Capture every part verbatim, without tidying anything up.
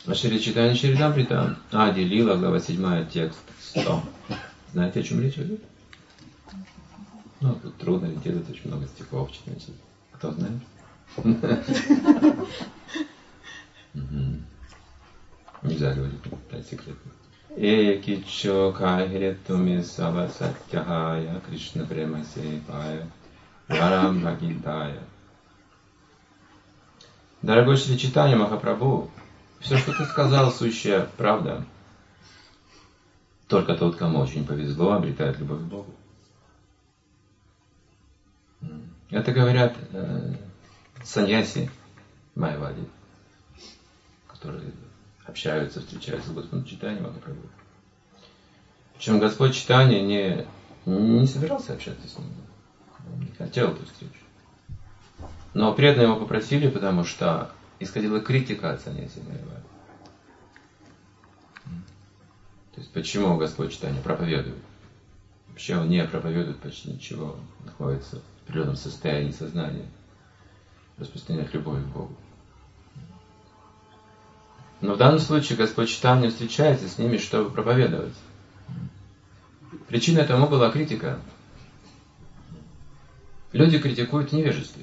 А Шри Чайтанья Чаритамрита, Ади Лила, глава седьмая, текст сто. Знаете, о чем речь идет? Ну, тут трудно ориентироваться, очень много стихов читать. Кто знает? Нельзя говорить, это секретно. Экичо кайхиретуми сава саттяхая Кришна према сейпая Варам Бхагитая. Дорогой Шри Чайтанья Махапрабху, все, что ты сказал, сущая правда. Только тот, кому очень повезло, обретает любовь к Богу. Это говорят э, саньяси майявади, которые общаются, встречаются с Господом Чайтаньей Махапрабху. Причем Господь Чайтанья не, не собирался общаться с ним. Он не хотел эту встречу. Но преданные его попросили, потому что исходила критика от саньяси майявади. То есть почему Господь Чайтанья проповедует? Вообще он не проповедует почти ничего. Он находится в определенном состоянии сознания. Распространяет любовь к Богу. Но в данном случае Господь Чайтанья встречается с ними, чтобы проповедовать. Причиной тому была критика. Люди критикуют в невежестве.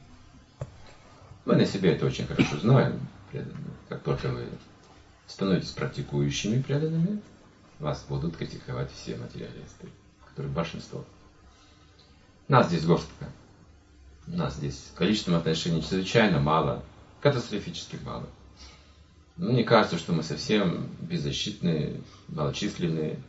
Мы на себе это очень хорошо знаем. Как только вы становитесь практикующими преданными, вас будут критиковать все материалисты, которые большинство. Нас здесь горстка. Нас здесь количеством отношений чрезвычайно мало, катастрофически мало. Мне кажется, что мы совсем беззащитные, малочисленные.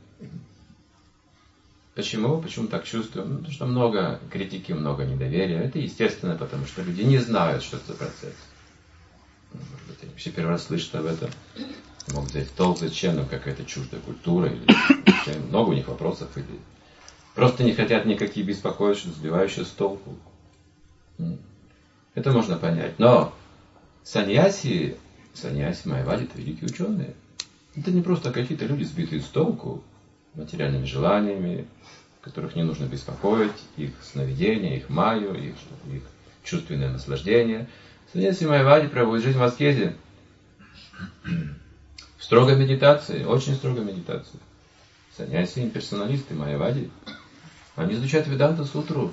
Почему? Почему так чувствуем? Ну, потому что много критики, много недоверия. Это естественно, потому что люди не знают, что это за процесс. Может быть, они вообще первый раз слышат об этом. Могут взять в толк, зачем нам какая-то чуждая культура, или много у них вопросов, или просто не хотят никакие беспокоить, что сбивающие с толку. Это можно понять. Но саньяси, саньяси майявади — это великие ученые. Это не просто какие-то люди, сбитые с толку материальными желаниями, которых не нужно беспокоить, их сновидения, их майю, их, их чувственное наслаждение. Саньяси майявади проводят жизнь в аскезе. В строгой медитации, очень строгой медитации. Саньяси имперсоналисты, майявади, они изучают Веданта сутру.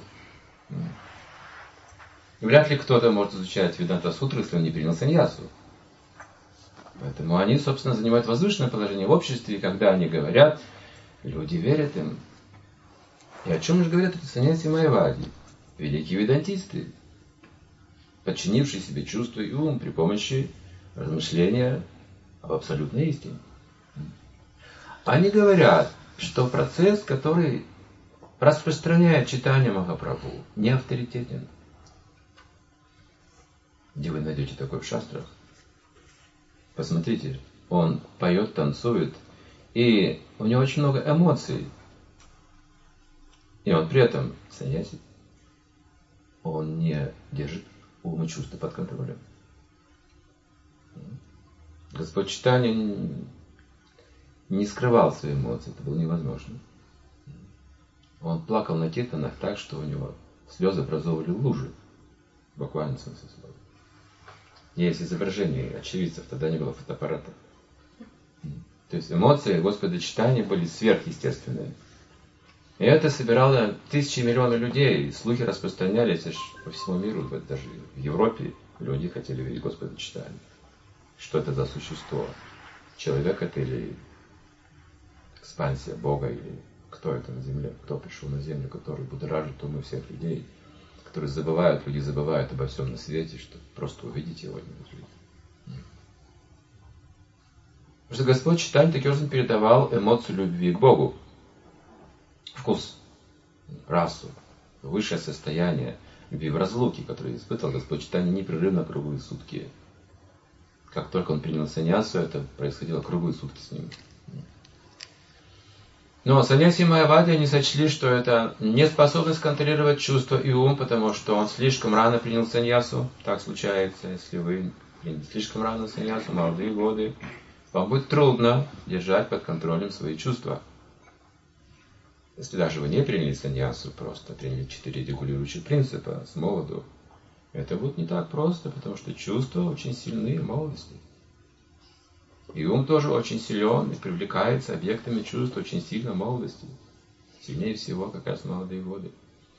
И вряд ли кто-то может изучать Веданта сутру, если он не принял саньясу. Поэтому они, собственно, занимают возвышенное положение в обществе, и когда они говорят, люди верят им. И о чем же говорят эти саньяси майявади? Великие ведантисты, подчинившие себе чувства и ум при помощи размышления об абсолютной истине. Они говорят, что процесс, который распространяет читание Махапрабху, не авторитетен. Где вы найдете такое в шастрах? Посмотрите, он поет, танцует, и у него очень много эмоций. И он при этом саньяси. Он не держит ум и чувства под контролем. Господь Чайтанья не скрывал свои эмоции, это было невозможно. Он плакал на киртанах так, что у него слезы образовывали лужи, в буквальном смысле слова. Есть изображение очевидцев, тогда не было фотоаппаратов. То есть эмоции Господа Чайтаньи были сверхъестественные. И это собирало тысячи миллионов людей, и слухи распространялись аж по всему миру, даже в Европе люди хотели видеть Господа Чайтаньи. Что это за существо? Человек это или экспансия Бога, или кто это на земле? Кто пришел на землю, который будоражит умы всех людей, которые забывают, люди забывают обо всем на свете, чтобы просто увидеть его и не жить. Потому что Господь Чайтанья таким образом передавал эмоцию любви к Богу. Вкус, расу, высшее состояние любви в разлуке, которое испытывал Господь Чайтанья непрерывно круглые сутки. Как только он принял саньясу, это происходило круглые сутки с ним. Но саньяси майявади они сочли, что это неспособность контролировать чувства и ум, потому что он слишком рано принял саньясу. Так случается, если вы приняли слишком рано саньясу, молодые годы, вам будет трудно держать под контролем свои чувства. Если даже вы не приняли саньясу, просто приняли четыре регулирующих принципа с молоду, это будет не так просто, потому что чувства очень сильны в молодости. И ум тоже очень силен и привлекается объектами чувств очень сильно в молодости. Сильнее всего как раз в молодые годы.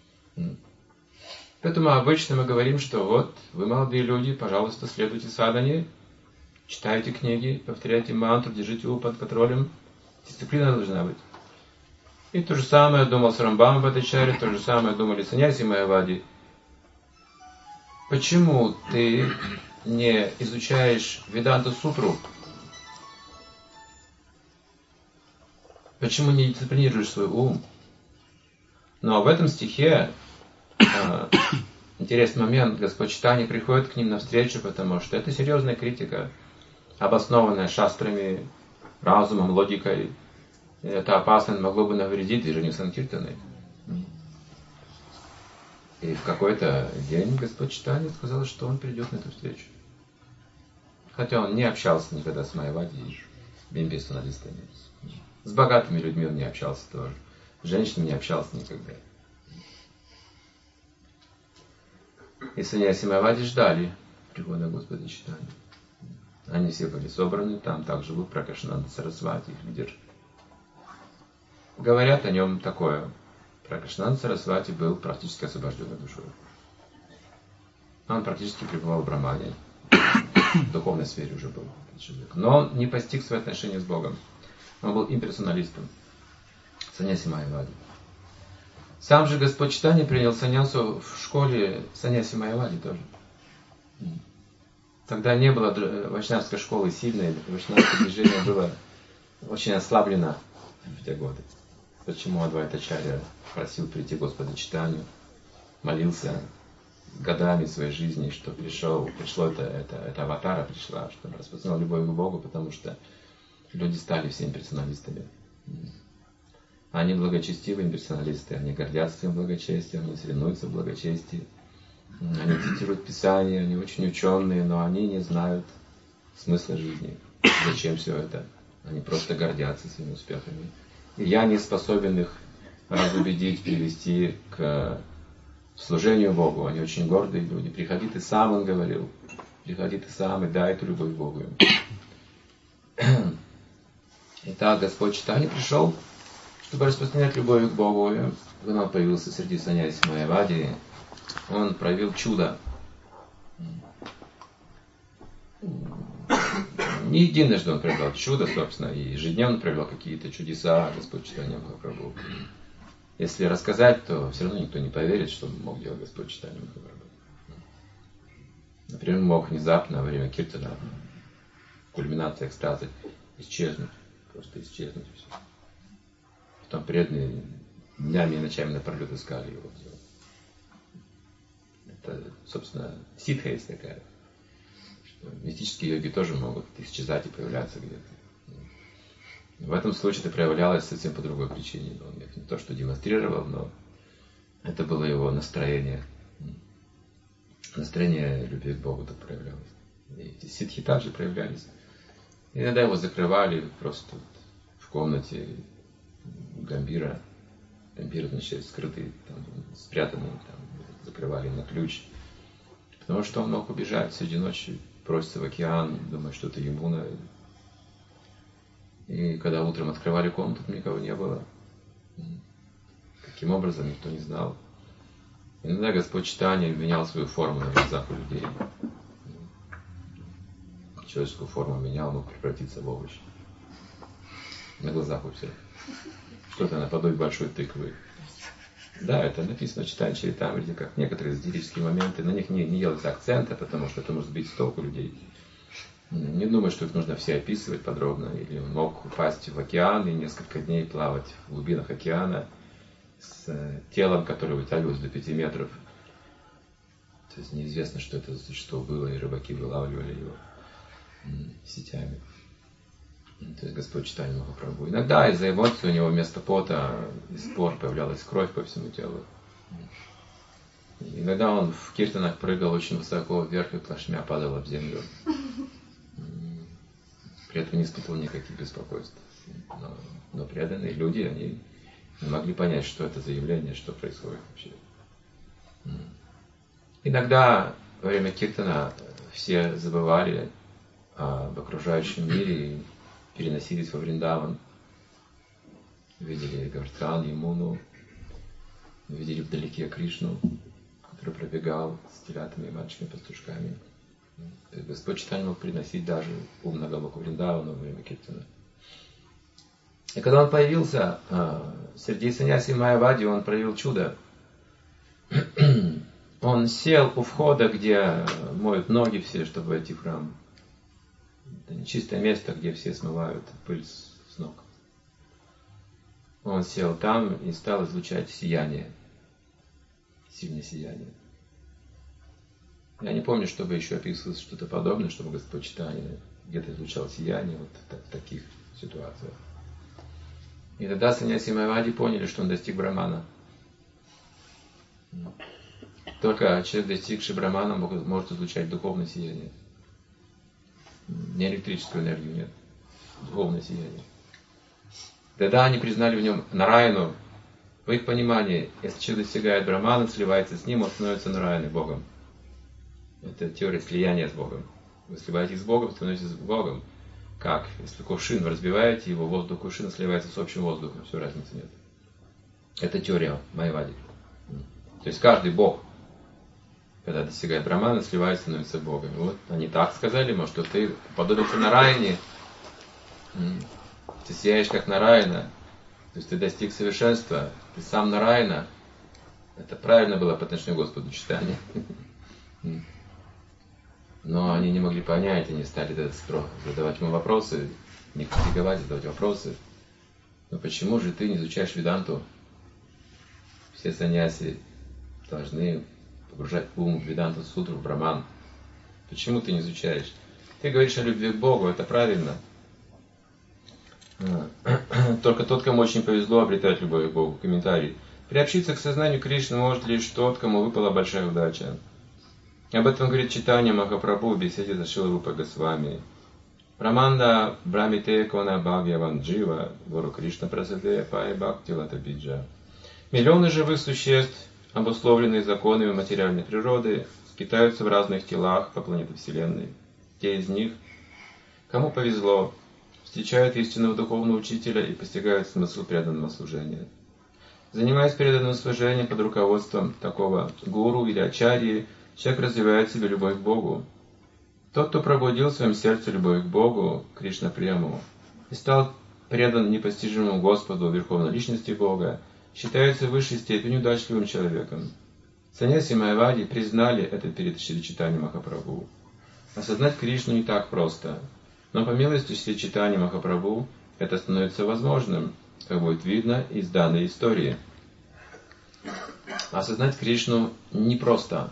Поэтому обычно мы говорим, что вот, вы молодые люди, пожалуйста, следуйте садхане, читайте книги, повторяйте мантру, держите ум под контролем. Дисциплина должна быть. И то же самое думал Рамбам Бхаттачарья, то же самое думали саньяси Майявади. Почему ты не изучаешь Веданта Сутру? Почему не дисциплинируешь свой ум? Но в этом стихе э, интересный момент. Господь Чайтанья приходит к ним навстречу, потому что это серьезная критика, обоснованная шастрами, разумом, логикой. Это опасно, могло бы навредить движению Санкиртаны. И в какой-то день Господь Чайтанья сказал, что он придет на эту встречу. Хотя он не общался никогда с Майявади и имперсоналистами. С богатыми людьми он не общался тоже. С женщинами не общался никогда. И саньяси Майявади ждали прихода Господа Чайтаньи. Они все были собраны, там также был Пракашананда Сарасвати, их лидер. Говорят о нем такое. Пракашананда Сарасвати был практически освобожденной душой. Он практически пребывал в Брахмане. В духовной сфере уже был человек. Но он не постиг свои отношения с Богом. Он был имперсоналистом. Саньяси Майявади. Сам же Господь Чайтанья принял саньясу в школе саньяси Майявади тоже. Тогда не было вайшнавской школы сильной, вайшнавское движение было очень ослаблено в те годы. Почему Адвайтачарья просил прийти Господа Чайтанью, молился годами своей жизни, что пришел, пришло это, это, это аватара пришла, чтобы распространил любовь к Богу, потому что люди стали все имперсоналистами. Они благочестивые имперсоналисты, они гордятся своим благочестием, они соревнуются в благочестии, они цитируют Писание, они очень ученые, но они не знают смысла жизни. Зачем все это? Они просто гордятся своими успехами. И я не способен их разубедить, привести к служению Богу. Они очень гордые люди. Приходи ты сам, он говорил. Приходи ты сам и дай эту любовь Богу им. Итак, Господь Чайтанья пришел, чтобы распространять любовь к Богу. И когда он появился среди саньяси Майявади, он проявил чудо. Не единожды он проявлял чудо, собственно, и ежедневно проявлял какие-то чудеса Господь Чайтанья Махапрабху. Если рассказать, то все равно никто не поверит, что мог делать Господь Чайтанья Махапрабху. Например, мог внезапно во время киртана, кульминация экстаза, исчезнуть, просто исчезнуть все. Потом преданные днями и ночами напролет искали его. Это, собственно, ситха есть такая. Что мистические йоги тоже могут исчезать и появляться где-то. В этом случае это проявлялось совсем по другой причине. Он их не то что демонстрировал, но это было его настроение. Настроение любви к Богу так проявлялось. И эти ситхи также проявлялись. И иногда его закрывали просто в комнате гамбира. Гамбир, значит, скрытый, там, спрятанный, там, закрывали на ключ. Потому что он мог убежать среди ночи, броситься в океан, думая, что это Ямуна. И когда утром открывали комнату, там никого не было. Каким образом, никто не знал. Иногда Господь Чайтанья менял свою форму на глазах у людей. Человеческую форму менял, мог превратиться в овощ. На глазах у всех. Что-то наподобие большой тыквы. Да, это написано в Чайтанья Чаритамрите, как некоторые эзотерические моменты. На них не, не делать акцента, потому что это может сбить с толку людей. Не думаю, что их нужно все описывать подробно. Или он мог упасть в океан и несколько дней плавать в глубинах океана с телом, которое вытягивалось до пяти метров. То есть неизвестно, что это за существо было, и рыбаки вылавливали его сетями. То есть Господь Чайтанья Махапрабху. Иногда из-за эмоций у него вместо пота и спор появлялась кровь по всему телу. И иногда он в киртанах прыгал очень высоко вверх и плашмя падал об землю. При этом не испытывал никаких беспокойств. Но, но преданные люди, они не могли понять, что это за явление, что происходит вообще. Иногда во время киртана все забывали а в окружающем мире переносились во Вриндаван. Видели Гавардхан, Ямуну, видели вдалеке Кришну, который пробегал с телятами, мальчиками, пастушками. Господь Чайтанья мог приносить даже у Нагалоку Вриндавана во время киртана. И когда он появился среди саньяси Майявади, он проявил чудо. Он сел у входа, где моют ноги все, чтобы войти в храм. Это чистое место, где все смывают пыль с ног. Он сел там и стал излучать сияние. Сильное сияние. Я не помню, чтобы еще описывалось что-то подобное, чтобы Господь Чайтанья где-то излучал сияние вот в таких ситуациях. И тогда саньяси Майявади поняли, что он достиг Брахмана. Только человек, достигший Брахмана, может излучать духовное сияние. Не электрическую энергию, нет. Духовное сияние. Тогда они признали в нем Нараяну. В их понимании, если человек достигает Брахмана, сливается с ним, он становится Нараяной, Богом. Это теория слияния с Богом. Вы сливаетесь с Богом, становитесь с Богом. Как? Если кувшин, вы разбиваете его, воздух кувшина сливается с общим воздухом. Все, разницы нет. Это теория Майявади. То есть каждый Бог, когда достигает Брахмана, сливается, становится Богом. Вот они так сказали, может, что ты подобился Нараяне, ты сияешь как Нараяна, то есть ты достиг совершенства, ты сам Нараяна. Это правильно было по отношению к Господу Чайтанье. Но они не могли понять, они стали задавать ему вопросы, не критиковать, задавать вопросы. Но почему же ты не изучаешь Веданту? Все саньяси должны погружать ум в Веданту сутру, в Браман. Почему ты не изучаешь? Ты говоришь о любви к Богу, это правильно. Только тот, кому очень повезло обретать любовь к Богу. Комментарий. Приобщиться к сознанию Кришны может лишь тот, кому выпала большая удача. Об этом говорит Чайтанья Махапрабху в беседе за Шрилой Рупой Госвами. Праманда Брамите Кона Бхагьяван Джива Гуру Кришна Прасаде Пай Бхакти Лата Биджа. Миллионы живых существ, обусловленные законами материальной природы, скитаются в разных телах по планете Вселенной. Те из них, кому повезло, встречают истинного духовного учителя и постигают смысл преданного служения. Занимаясь преданным служением под руководством такого гуру или ачарьи, человек развивает в себе любовь к Богу. Тот, кто пробудил в своем сердце любовь к Богу, Кришна Прему, и стал предан непостижимому Господу, Верховной Личности Бога, считается в высшей степени удачливым человеком. Саньяси Майявади признали это перед Шри Чайтаньей Махапрабху. Осознать Кришну не так просто, но по милости Шри Чайтаньи Махапрабху это становится возможным, как будет видно из данной истории. Осознать Кришну непросто.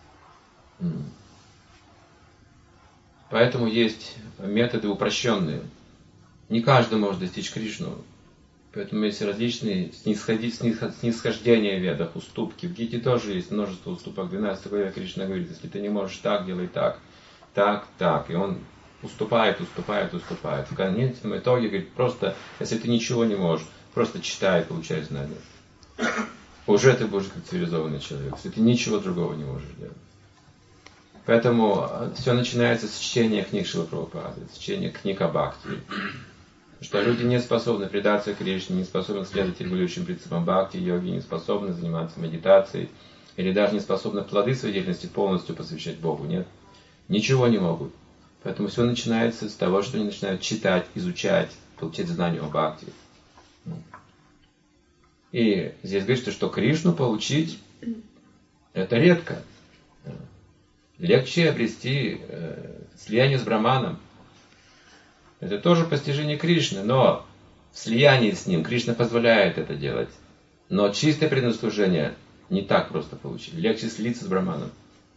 Поэтому есть методы упрощенные. Не каждый может достичь Кришну. Поэтому есть различные снисхождения в ведах, уступки. В Гите тоже есть множество уступок. В двенадцатой главе Кришна говорит, если ты не можешь так, делай так, так, так. И он уступает, уступает, уступает. В конечном итоге говорит, просто, если ты ничего не можешь, просто читай, получай знания. Уже ты будешь как цивилизованный человек, если ты ничего другого не можешь делать. Поэтому все начинается с чтения книг Шрилы Прабхупады, с чтения книг о Бхакти. Потому что люди не способны предаться Кришне, не способны следовать регулирующим принципам Бхакти, йоги, не способны заниматься медитацией, или даже не способны плоды своей деятельности полностью посвящать Богу. Нет, ничего не могут. Поэтому все начинается с того, что они начинают читать, изучать, получать знания о Бхакти. И здесь говорится, что Кришну получить это редко. Легче обрести э, слияние с Брахманом. Это тоже постижение Кришны, но в слиянии с ним Кришна позволяет это делать. Но чистое преданное не так просто получить. Легче слиться с Брахманом.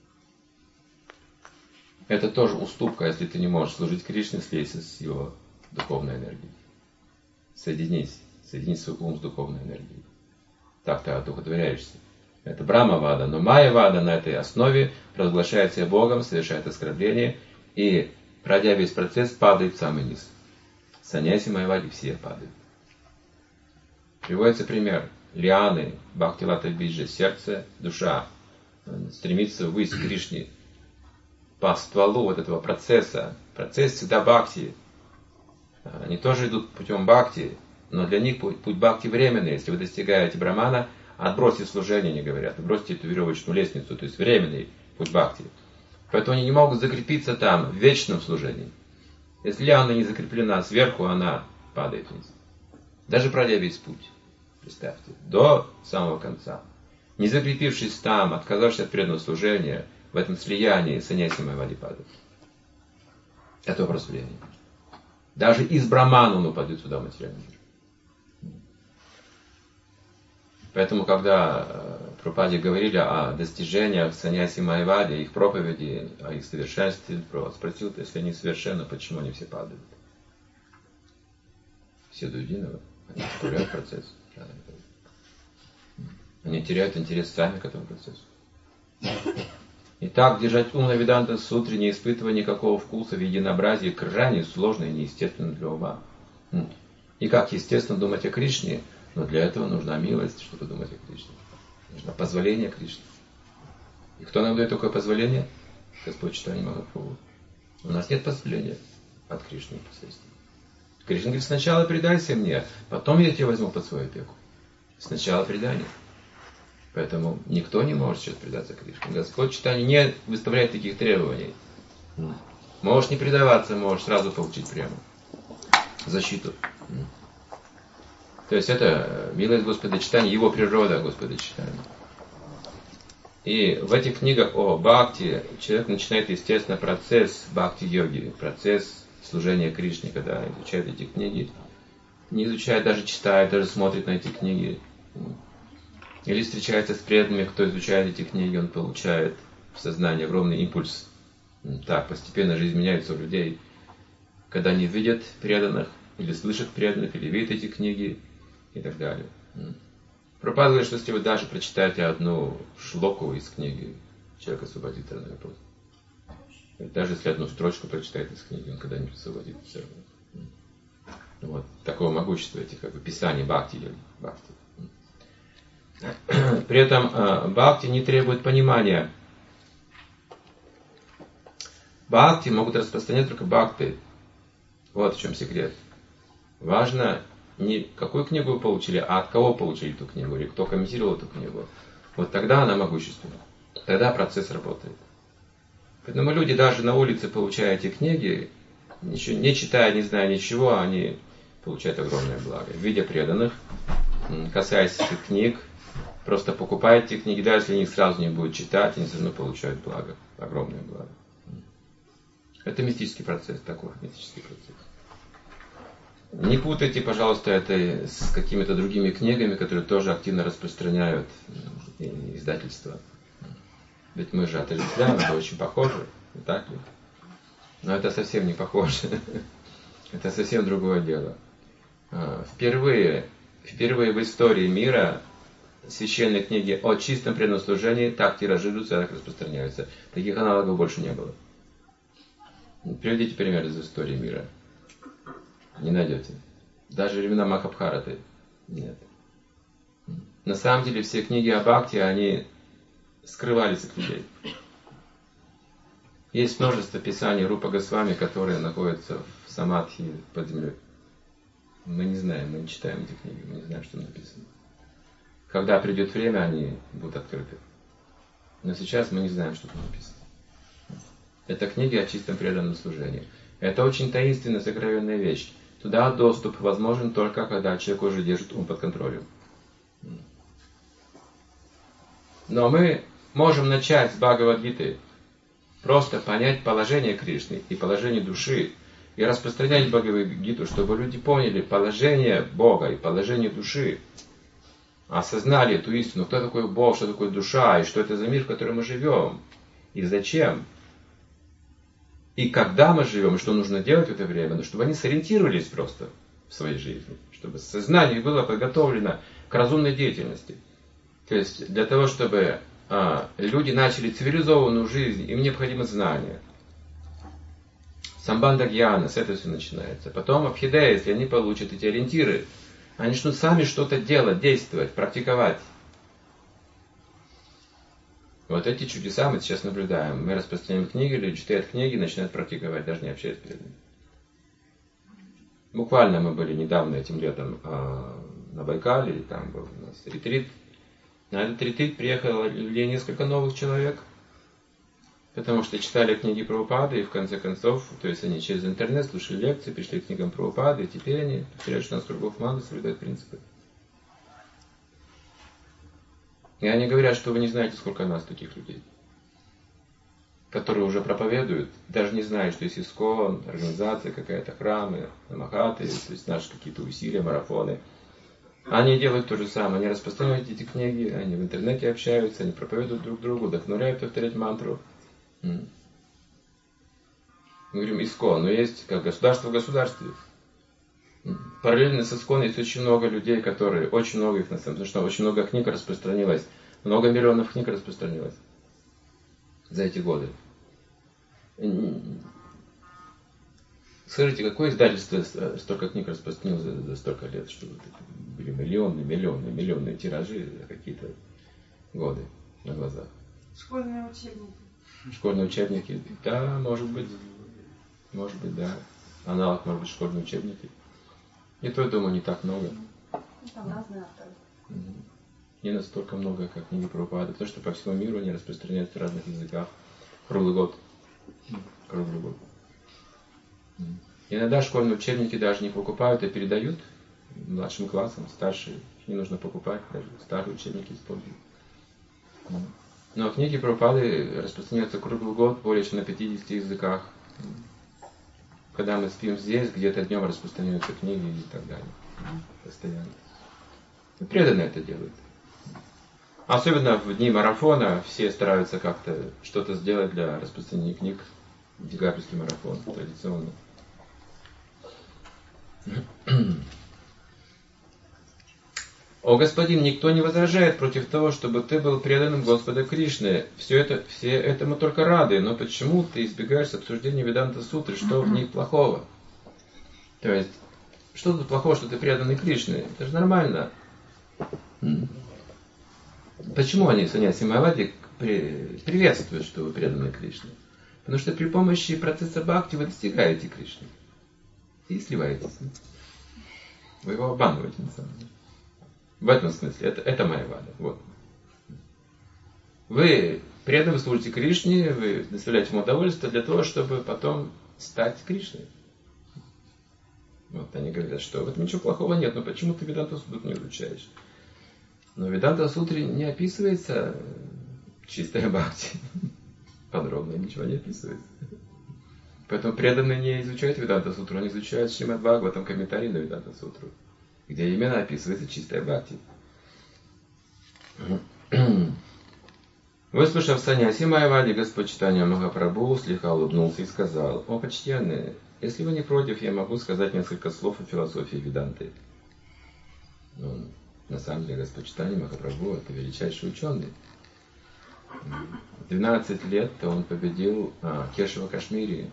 Это тоже уступка, если ты не можешь служить Кришне, слейся с его духовной энергией. Соединись, соедини свой ум с духовной энергией. Так ты одухотворяешься. Это Брахма-вада, но Майя-вада на этой основе провозглашает себя Богом, совершает оскорбление и, пройдя весь процесс, падает в самый низ. Саньяси Майявади все падают. Приводится пример. Лианы, Бхакти-лата биджа, сердце, душа стремится ввысь к Кришне. по стволу вот этого процесса. Процесс всегда бхакти. Они тоже идут путем бхакти, но для них путь, путь бхакти временный. Если вы достигаете брамана, отбросьте служение, они говорят, отбросьте эту веревочную лестницу, то есть временный путь бхакти. Поэтому они не могут закрепиться там в вечном служении. Если лиана не закреплена сверху, она падает вниз. Даже пройдя весь путь, представьте, до самого конца. Не закрепившись там, отказавшись от преданного служения, в этом слиянии саньяси майявади падает. Это вопрос времени. Даже из брамана он упадет сюда в материальный мир. Поэтому, когда Прабхупаде говорили о достижениях саньяси майявади, их проповеди, о их совершенстве, спросил, если они совершенны, почему они все падают? Все до единого. Они исправляют процесс. Они теряют интерес сами к этому процессу. Итак, держать ум на Веданта сутре, не испытывая никакого вкуса в единообразии, крайне сложно и неестественно для ума. И как естественно думать о Кришне, но для этого нужна милость, чтобы думать о Кришне. Нужно позволение Кришне. И кто нам дает такое позволение? Господь Чайтанья Махапрабху. У нас нет позволения от Кришны непосредственно. Кришна говорит, сначала предайся мне, потом я тебя возьму под свою опеку. Сначала предание. Поэтому никто не может сейчас предаться Кришне. Господь Чайтанья не выставляет таких требований. Можешь не предаваться, можешь сразу получить прямо защиту. То есть это милость Господа Чайтаньи, его природа Господа Чайтаньи. И в этих книгах о бхакти человек начинает, естественно, процесс бхакти-йоги, процесс служения Кришне, когда изучает эти книги. Не изучает, даже читает, даже смотрит на эти книги. Или встречается с преданными, кто изучает эти книги, он получает в сознании огромный импульс. Так, постепенно жизнь меняется у людей. Когда они видят преданных, или слышат преданных, или видят эти книги, и так далее. Прабхупада говорит, что если вы даже прочитаете одну шлоку из книги, человек освободит от вопроса. Даже если одну строчку прочитает из книги, он когда-нибудь освободит все равно. Вот. Такого могущества этих как бы, писаний бхакти или бхакти. При этом бхакти не требует понимания. Бхакти могут распространять только бхакты. Вот в чем секрет. Важно не какую книгу вы получили, а от кого получили эту книгу, или кто комментировал эту книгу. Вот тогда она могущественна. Тогда процесс работает. Поэтому люди даже на улице, получая эти книги, ничего, не читая, не зная ничего, они получают огромное благо. Видя преданных, касаясь этих книг, просто покупают эти книги, даже если они их сразу не будут читать, они все равно получают благо, огромное благо. Это мистический процесс, такой мистический процесс. Не путайте, пожалуйста, это с какими-то другими книгами, которые тоже активно распространяют издательства. Ведь мы же отождествляем, это очень похоже, не так ли? Но это совсем не похоже. Это совсем другое дело. Впервые, впервые в истории мира священные книги о чистом преданном служении так тиражируются, так распространяются. Таких аналогов больше не было. Приведите пример из истории мира. Не найдете. Даже времена Махабхараты нет. На самом деле все книги о бхакти, они скрывались от людей. Есть множество писаний Рупа Госвами, которые находятся в самадхи под землей. Мы не знаем, мы не читаем эти книги, мы не знаем, что написано. Когда придет время, они будут открыты. Но сейчас мы не знаем, что там написано. Это книги о чистом преданном служении. Это очень таинственная, сокровенная вещь. Туда доступ возможен только, когда человек уже держит ум под контролем. Но мы можем начать с Бхагавад-гиты. Просто понять положение Кришны и положение души. И распространять Бхагавад-гиту, чтобы люди поняли положение Бога и положение души. Осознали эту истину, кто такой Бог, что такое душа, и что это за мир, в котором мы живем. И зачем. И когда мы живем, и что нужно делать в это время, ну, чтобы они сориентировались просто в своей жизни, чтобы сознание было подготовлено к разумной деятельности. То есть для того, чтобы а, люди начали цивилизованную жизнь, им необходимо знание. Самбанда гьяна, с этого все начинается. Потом абхидея, если они получат эти ориентиры, они начнут сами что-то делать, действовать, практиковать. Вот эти чудеса мы сейчас наблюдаем. Мы распространяем книги, люди читают книги, начинают практиковать, даже не общаясь перед ними. Буквально мы были недавно этим летом э, на Байкале, и там был у нас ретрит. На этот ретрит приехало несколько новых человек, потому что читали книги Прабхупады, и в конце концов, то есть они через интернет слушали лекции, пришли к книгам Прабхупады, и теперь они повторяют, что у нас кругов маны соблюдают принципы. И они говорят, что вы не знаете, сколько у нас таких людей, которые уже проповедуют, даже не зная, что есть ИСККОН, организация какая-то, храмы, намахаты, то есть наши какие-то усилия, марафоны. Они делают то же самое, они распространяют эти книги, они в интернете общаются, они проповедуют друг другу, вдохновляют повторять мантру. Мы говорим ИСККОН, но есть как государство в государстве. Параллельно с ИСККОН есть очень много людей, которые, очень много их на самом деле, потому что очень много книг распространилось, много миллионов книг распространилось за эти годы. Скажите, какое издательство столько книг распространилось за, за столько лет, чтобы были миллионы, миллионы, миллионные тиражи за какие-то годы на глазах? Школьные учебники. Школьные учебники, да, может быть, может быть, да. Аналог, может быть, школьные учебники. И то, я думаю, не так много. Там разные авторы. Угу. Не настолько много, как книги Прабхупады, потому что по всему миру они распространяются в разных языках. Круглый год. Круглый год. Иногда школьные учебники даже не покупают, а передают младшим классам, старшие. Не нужно покупать, даже старые учебники используют. Но книги Прабхупады распространяются круглый год, более чем на пятидесяти языках. Когда мы спим здесь, где-то днем распространяются книги и так далее. Постоянно. И преданно это делают. Особенно в дни марафона все стараются как-то что-то сделать для распространения книг. Декабрьский марафон традиционно. О, господин, никто не возражает против того, чтобы ты был преданным Господа Кришны. Все это, все этому только рады, но почему ты избегаешь обсуждения Веданта Сутры? Что в них плохого? То есть, что тут плохого, что ты преданный Кришне? Это же нормально. Почему они, саньяси Майявади, приветствуют, что вы преданы Кришне? Потому что при помощи процесса бхакти вы достигаете Кришны. И сливаетесь. Вы его обманываете, на самом деле. В этом смысле. Это, это Майявада. Вот. Вы преданно служите Кришне, вы доставляете ему удовольствие для того, чтобы потом стать Кришной. Вот они говорят, что в этом ничего плохого нет, но почему ты Веданта Сутру не изучаешь? Но в Веданта Сутре не описывается чистая бхакти. Подробно ничего не описывается. Поэтому преданные не изучают Веданта Сутру, они изучают Шримад Бхагаватам, комментарий на Веданта Сутру, где именно описывается чистая бхакти. Выслушав саньяси Майявади, Господь Чайтанья Махапрабху слегка улыбнулся и сказал: «О, почтенные, если вы не против, я могу сказать несколько слов о философии Веданты». Ну, на самом деле, Господь Чайтанья Махапрабху — это величайший ученый. В двенадцать лет он победил а, Кешава Кашмири.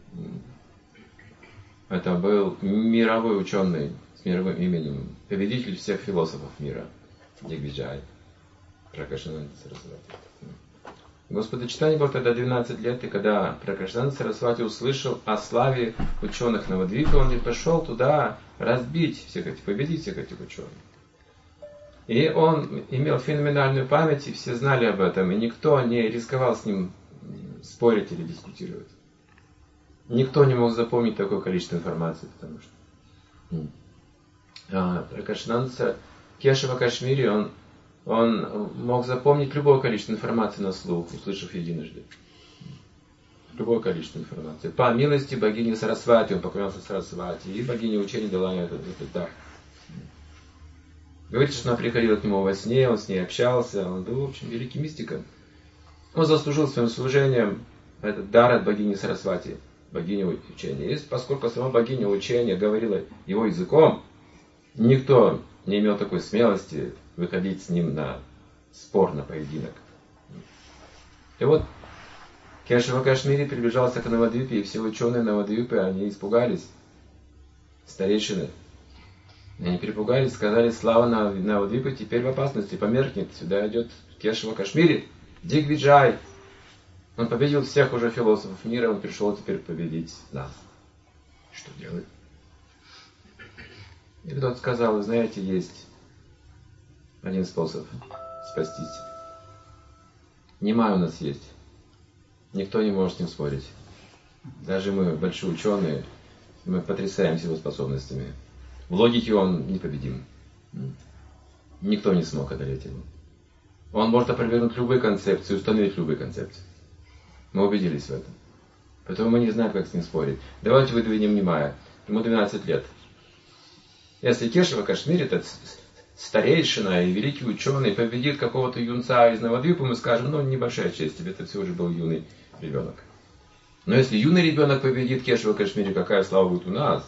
Это был мировой ученый с мировым именем, победитель всех философов мира. Дигвиджай. Пракашананда Сарасвати. Господу Чайтанье было тогда двенадцать лет, и когда Пракашананда Сарасвати услышал о славе ученых Навадвипы, он и пошел туда разбить всех этих, победить всех этих ученых. И он имел феноменальную память, и все знали об этом, и никто не рисковал с ним спорить или дискутировать. Никто не мог запомнить такое количество информации, потому что а, Пракашананда Кешава Кашмири, он, он мог запомнить любое количество информации на слух, услышав единожды. Любое количество информации. По милости богини Сарасвати, он поклонялся Сарасвати, и богиня учения дала ему этот, этот дар. Говорит, что она приходила к нему во сне, он с ней общался, он был, в общем, великим мистиком. Он заслужил своим служением этот дар от богини Сарасвати, богини учения. И поскольку сама богиня учения говорила его языком, никто не имел такой смелости выходить с ним на спор, на поединок. И вот Кешава Кашмири приближался к Навадвипе, и все ученые Навадвипы, они испугались, старейшины. Они перепугались, сказали: слава Навадвипы теперь в опасности, померкнет, сюда идет Кешава Кашмири. Дигвиджай. Он победил всех уже философов мира, он пришел теперь победить нас. Что делать? И кто-то сказал, вы знаете, есть один способ спастись. Немая у нас есть. Никто не может с ним спорить. Даже мы, большие ученые, мы потрясаемся его способностями. В логике он непобедим. Никто не смог одолеть его. Он может опровергнуть любые концепции, установить любые концепции. Мы убедились в этом. Поэтому мы не знаем, как с ним спорить. Давайте выдвинем Немая. Ему двенадцать лет. Если Кешава Кашмир, этот старейшина и великий ученый, победит какого-то юнца из Навадвипа, мы скажем, ну, небольшая честь тебе, это всего же был юный ребенок. Но если юный ребенок победит Кешава Кашмире, какая слава будет у нас?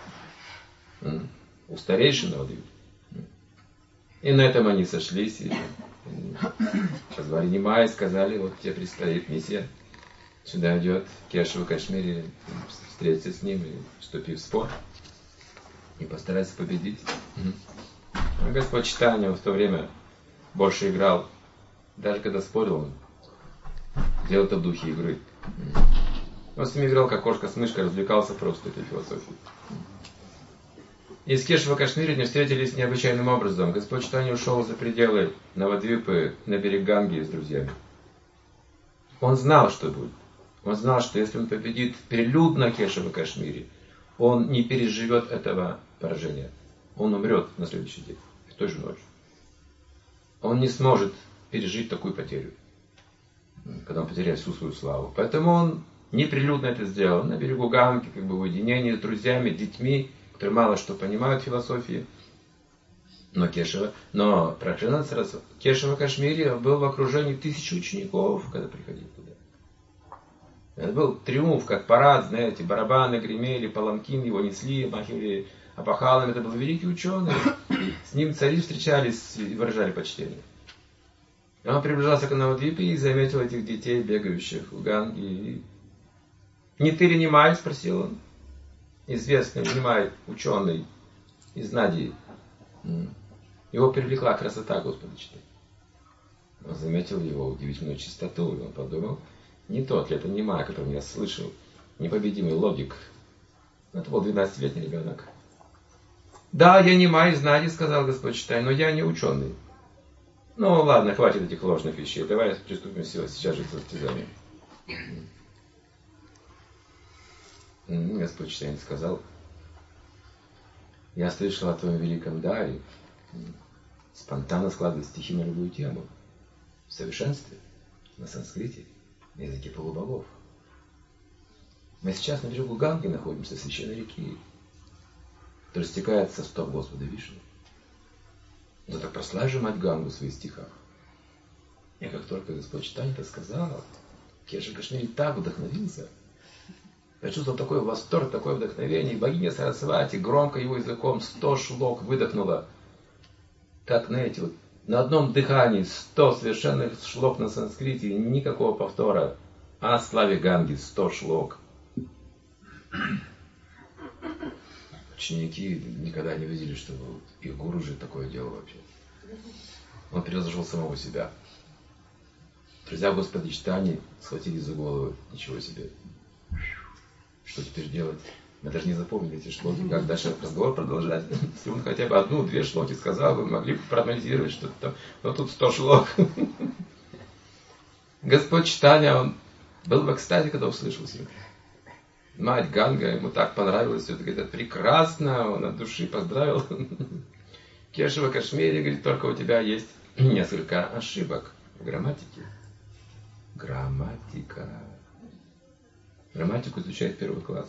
У старейшин Навадвипа. И на этом они сошлись и позвали Немая и сказали, вот тебе предстоит миссия. Сюда идет Кешава Кашмире, встреться с ним и вступи в спор. И постарайся победить. А Господь Чайтанья в то время больше играл. Даже когда спорил, он делал это в духе игры. Он с ними играл, как кошка с мышкой, развлекался просто этой философией. И с Кешава Кашмире они встретились необычайным образом. Господь Чайтанья ушел за пределы Навадвипы на берег Ганги с друзьями. Он знал, что будет. Он знал, что если он победит прилюдно Кешава Кашмире, он не переживет этого поражения. Он умрет на следующий день, в той же ночь. Он не сможет пережить такую потерю, когда он потеряет всю свою славу. Поэтому он неприлюдно это сделал. На берегу Ганги, как бы в уединении с друзьями, детьми, которые мало что понимают в философии. Но Кешава, но Праджнана Сарасвати, Кешава Кашмире был в окружении тысячи учеников, когда приходил туда. Это был триумф, как парад, знаете, барабаны гремели, паланкин его несли, махивали опахалами. Это был великий ученый. С ним цари встречались и выражали почтение. Он приближался к Навадвипе и заметил этих детей, бегающих в Ганге. «Не ты ли Немай?» — спросил он. Известный Немай, ученый из Надии. Его привлекла красота Господа Чайтаньи. Он заметил его удивительную чистоту, и он подумал, не тот ли это Немай, о котором я слышал, непобедимый логик. Это был двенадцатилетний ребенок. Да, я Немай из Нади, сказал Господь Чайтанья, но я не ученый. Ну ладно, хватит этих ложных вещей. Давай приступим сейчас же к состязанию. Господь Чайтанья сказал, я слышал о твоем великом даре спонтанно складывать стихи на любую тему. В совершенстве, на санскрите, на языке полубогов. Мы сейчас на берегу Ганги находимся, священной реки, которая стекает со стоп Господа Вишну. Но так прославь же мать Гангу в своих стихах. И как только Господь Чайтанья это сказал, Кешава Кашмире так вдохновился, почувствовал такой восторг, такое вдохновение, и богиня Сарасвати громко его языком сто шлок выдохнула. Как, знаете, вот на одном дыхании сто совершенных шлок на санскрите, никакого повтора. О славе Ганги сто шлок. Ученики никогда не видели, что их гуру же такое делал вообще. Он превзошел самого себя. Друзья Господа Чайтаньи схватились за голову. Ничего себе. Что теперь делать? Мы даже не запомнили эти шлоки, как дальше разговор продолжать. Если он хотя бы одну-две шлоки сказал, вы могли бы проанализировать что-то там. Но тут сто шлок. Господь Чайтанья, он был в экстазе, когда услышал себя. Мать Ганга, ему так понравилось, все это, говорит, прекрасно, он от души поздравил. Кешава Кашмире, говорит, только у тебя есть несколько ошибок в грамматике. Грамматика. Грамматику изучает первого класса.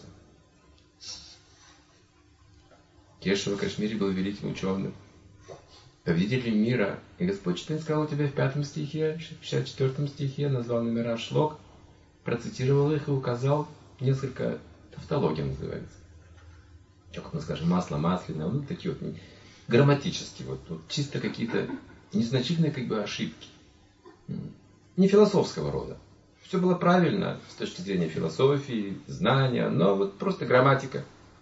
Кешава Кашмире был великим ученым, победителем мира. И Господь Чайтанья сказал у тебя в пятом стихе, в шестьдесят четвёртом стихе, назвал номера шлок, процитировал их и указал несколько, тавтология называется. Как мы скажем, масло масляное, ну такие вот грамматические, вот, вот чисто какие-то незначительные как бы ошибки. Не философского рода. Все было правильно с точки зрения философии, знания, но вот просто грамматика.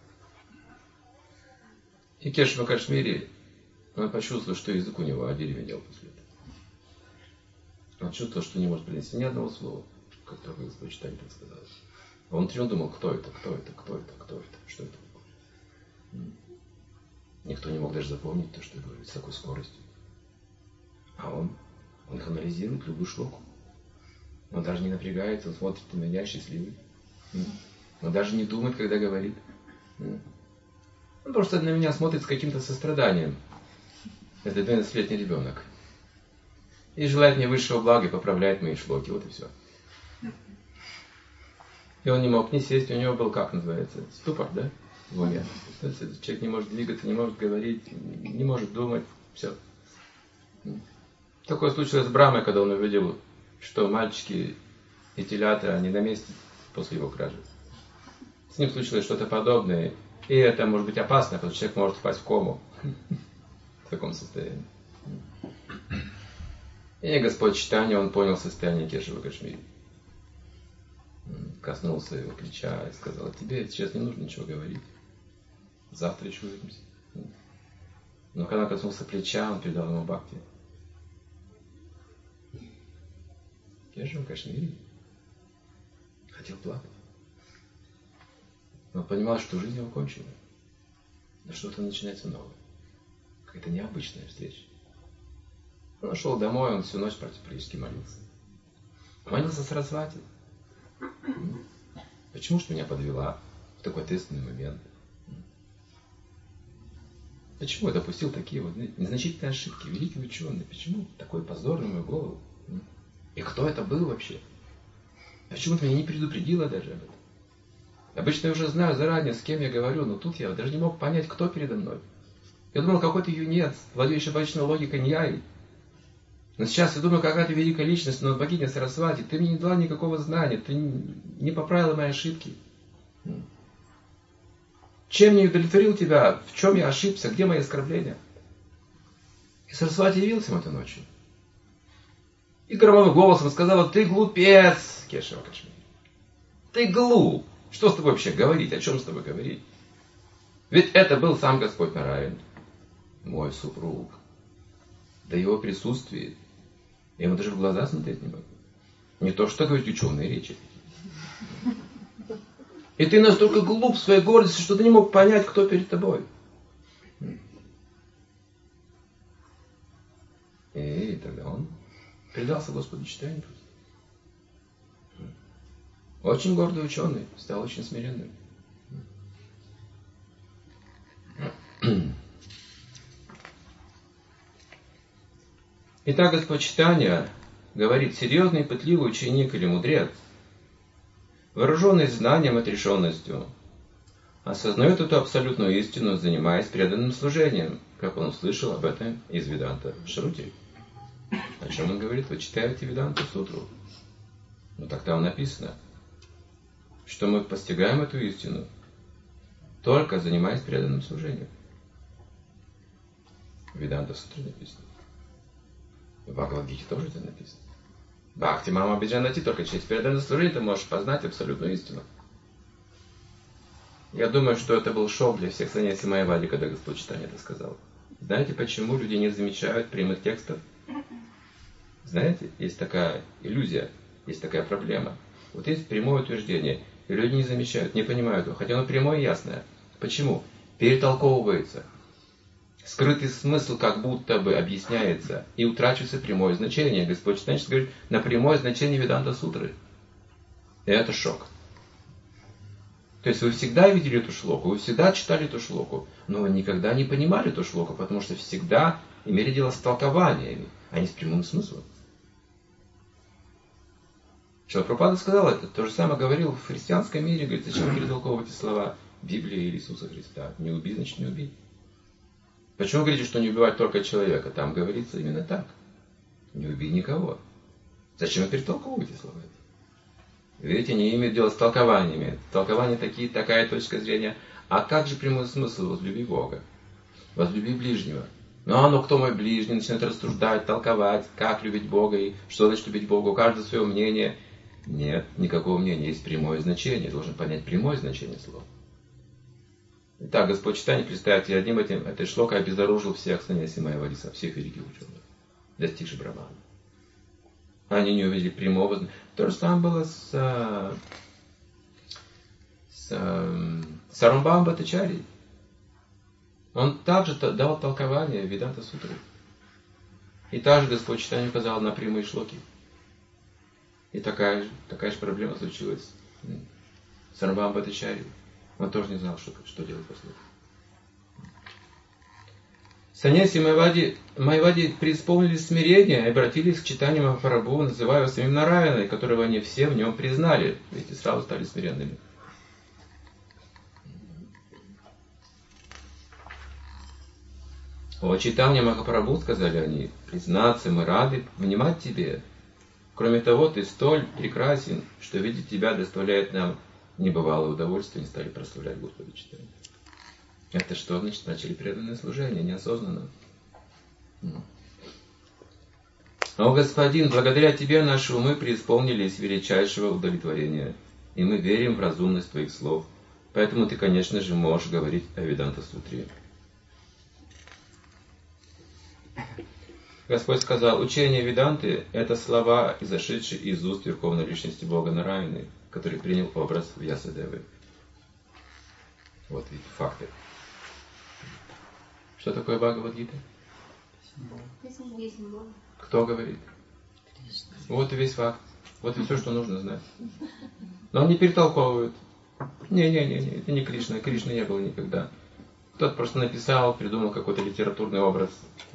И Кешава Кашмире, он почувствовал, что язык у него одеревенел после этого. Он чувствовал, что не может произнести ни одного слова, как только Господь читание так сказал. А внутри он думал, кто это, кто это, кто это, кто это, что это такое. Никто не мог даже запомнить то, что я говорю, с такой скоростью. А он, он их анализирует, любую шлоку. Он даже не напрягается, он смотрит на меня счастливый. Он даже не думает, когда говорит. Он просто на меня смотрит с каким-то состраданием. Это двенадцатилетний ребенок. И желает мне высшего блага и поправляет мои шлоки. Вот и все. И он не мог не сесть, у него был, как называется, ступор, да? В уме. То есть этот человек не может двигаться, не может говорить, не может думать. Все. Такое случилось с Брамой, когда он увидел, что мальчики и телята, они на месте после его кражи. С ним случилось что-то подобное. И это может быть опасно, потому что человек может впасть в кому. В таком состоянии. И Господь читания, он понял состояние Кешава Гошмири. Коснулся его плеча и сказал, тебе сейчас не нужно ничего говорить. Завтра еще увидимся. Но когда коснулся плеча, он передал ему бхакти. Кешава Гошмири хотел плакать. Но он понимал, что жизнь его кончена. Но что-то начинается новое. Какая-то необычная встреча. Он шел домой, он всю ночь практически молился. Молился Сарасвати. Почему же меня подвела в такой ответственный момент? Почему я допустил такие вот незначительные ошибки? Великий ученый, почему такой позор на мою голову? И кто это был вообще? Почему ты меня не предупредила даже об этом? Обычно я уже знаю заранее, с кем я говорю, но тут я даже не мог понять, кто передо мной. Я думал, какой-то юнец, владеющий обычной логикой Ньяи. Но сейчас я думаю, какая-то великая личность, но богиня Сарасвати, ты мне не дала никакого знания, ты не поправила мои ошибки. Чем не удовлетворил тебя, в чем я ошибся, где мои оскорбления? И Сарасвати явился ему этой ночью. И громовым голосом сказала, ты глупец, Кешава Гошмири. Ты глуп. Что с тобой вообще говорить? О чем с тобой говорить? Ведь это был сам Господь Нараян, мой супруг. Да его присутствие. Я ему даже в глаза смотреть не могу. Не то, что говорить ученые речи. И ты настолько глуп в своей гордости, что ты не мог понять, кто перед тобой. И тогда он предался Господу читанию. Очень гордый ученый, стал очень смиренным. Итак, Господь читания говорит, серьезный, пытливый ученик или мудрец, вооруженный знанием и отрешенностью, осознает эту абсолютную истину, занимаясь преданным служением, как он услышал об этом из Веданта Шрути. О чем он говорит? Вы читаете Веданту Сутру. Ну так там написано, что мы постигаем эту истину, только занимаясь преданным служением. В Веданта Сутре написано. В Бхагавад-гите тоже это написано. Бхакти мама биджанати, только через преданное служение ты можешь познать абсолютную истину. Я думаю, что это был шок для всех саньяси Майявади, когда Господь читания это сказал. Знаете, почему люди не замечают прямых текстов? Знаете, есть такая иллюзия, есть такая проблема. Вот есть прямое утверждение, и люди не замечают, не понимают его, хотя оно прямое и ясное. Почему? Перетолковывается. Скрытый смысл как будто бы объясняется, и утрачивается прямое значение. Господь читание говорит на прямое значение Веданта Сутры. И это шок. То есть вы всегда видели эту шлоку, вы всегда читали эту шлоку, но вы никогда не понимали эту шлоку, потому что всегда имели дело с толкованиями, а не с прямым смыслом. Шрила Прабхупада сказал это, то же самое говорил в христианском мире, говорит, зачем перетолковывать слова Библии или Иисуса Христа? Не убей, значит не убей. Почему вы говорите, что не убивать только человека? Там говорится именно так. Не убей никого. Зачем вы перетолковываете слова? Видите, они имеют дело с толкованиями. Толкования такие, такая точка зрения. А как же прямой смысл? Возлюби Бога. Возлюби ближнего. Ну, а ну, кто мой ближний? Начинает рассуждать, толковать, как любить Бога и что значит любить Бога. У каждого свое мнение. Нет, никакого мнения. Есть прямое значение. Должен понять прямое значение слова. Итак, Господь читание, представьте, одним этим, этой шлокой обезоружил всех саньяси Майявади, всех великих ученых, достигших Брахмана. Они не увидели прямого. То же самое было с, с, с Арамбам Бхаттачарьей. Он также дал толкование Веданта Сутры. И также Господь Чайтанья указал на прямые шлоки. И такая же, такая же проблема случилась с Арамбам Бхаттачарьей. Он тоже не знал, что, что делать после этого. Саньяси Майавади, Майавади преисполнились смирения и обратились к Чайтанье Махапрабху, называя его самим Нараяной, которого они все в нем признали. Эти сразу стали смиренными. О Чайтанье Махапрабху, сказали они, признаться, мы рады внимать тебе. Кроме того, ты столь прекрасен, что видеть тебя доставляет нам небывалое удовольствие, не стали прославлять Господа Чайтанья. Это что значит? Начали преданное служение, неосознанно. О Господин, благодаря Тебе наши умы преисполнились величайшего удовлетворения, и мы верим в разумность Твоих слов, поэтому Ты, конечно же, можешь говорить о Веданта Сутре. Господь сказал, учение Веданты – это слова, изошедшие из уст Верховной Личности Бога Нараяны, который принял образ Вьясадевы. Вот видите, факты. Что такое Бхагавад-гита? Кто говорит? Вот и весь факт. Вот и все, что нужно знать. Но они перетолковывают. Не-не-не, это не Кришна. Кришны не было никогда. Кто-то просто написал, придумал какой-то литературный образ.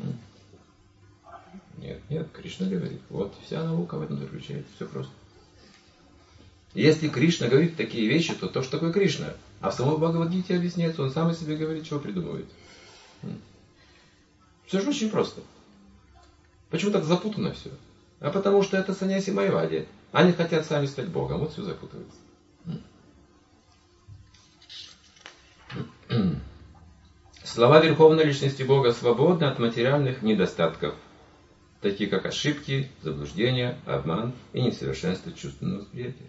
Нет, нет, Кришна говорит. Вот вся наука в этом заключается. Все просто. Если Кришна говорит такие вещи, то то, что такое Кришна. А в самой Бхагавад-гите объясняется, он сам о себе говорит, чего придумывает. Все же очень просто. Почему так запутано все? А потому что это саньяси Майавади. Они хотят сами стать Богом. Вот все запутывается. Слова Верховной Личности Бога свободны от материальных недостатков, такие как ошибки, заблуждения, обман и несовершенство чувственного восприятия.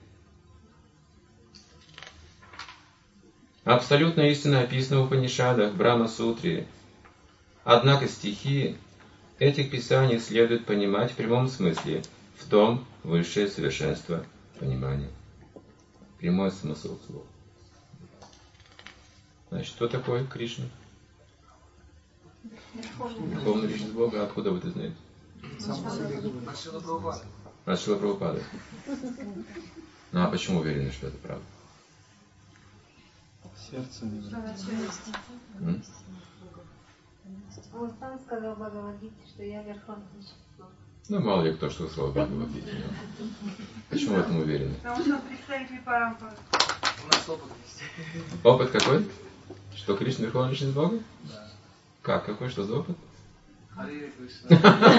Абсолютная истина описана в Упанишадах, Брахма-сутре. Однако стихи этих писаний следует понимать в прямом смысле, в том высшее совершенство понимания. Прямой смысл слов. Значит, что такое Кришна? Верховная Личность Бога. Откуда вы это знаете? От Шрила Прабхупады. От Шрила Прабхупады. Ну а почему уверены, что это правда? Сердце не М? Он сам сказал в Бхагавад-гите, что я Верховный Личность Бога. Ну, мало ли кто что сказал в Бхагавад-гите. Почему в этом уверены? Потому что он представитель Парампары. У нас опыт есть. Опыт какой? Что Кришна Верховная Личность Бога? Да. Как? Какой? Что за опыт? Харе Кришна.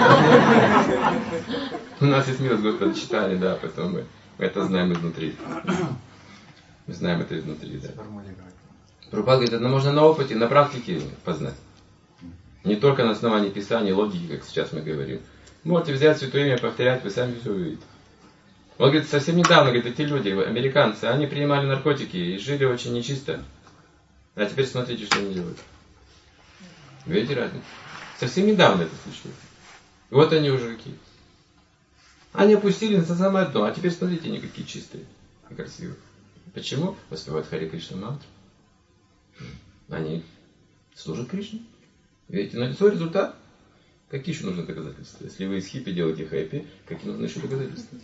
У нас есть милость Господа Чайтаньи, да, поэтому мы это знаем изнутри. Мы знаем это изнутри, да. Прабхупада говорит, это можно на опыте, на практике познать. Не только на основании Писания и логики, как сейчас мы говорим. Можете взять святое имя, повторять, вы сами все увидите. Он говорит, совсем недавно, говорит, эти люди, американцы, они принимали наркотики и жили очень нечисто. А теперь смотрите, что они делают. Видите разницу? Совсем недавно это случилось. И вот они уже какие. Они опустились на самое дно, а теперь смотрите, они какие чистые и красивые. Почему? Воспевают Харе Кришна мантру. Они служат Кришне. Видите, налицо результат. Какие еще нужны доказательства? Если вы из хиппи делаете хэппи, какие нужны еще доказательства?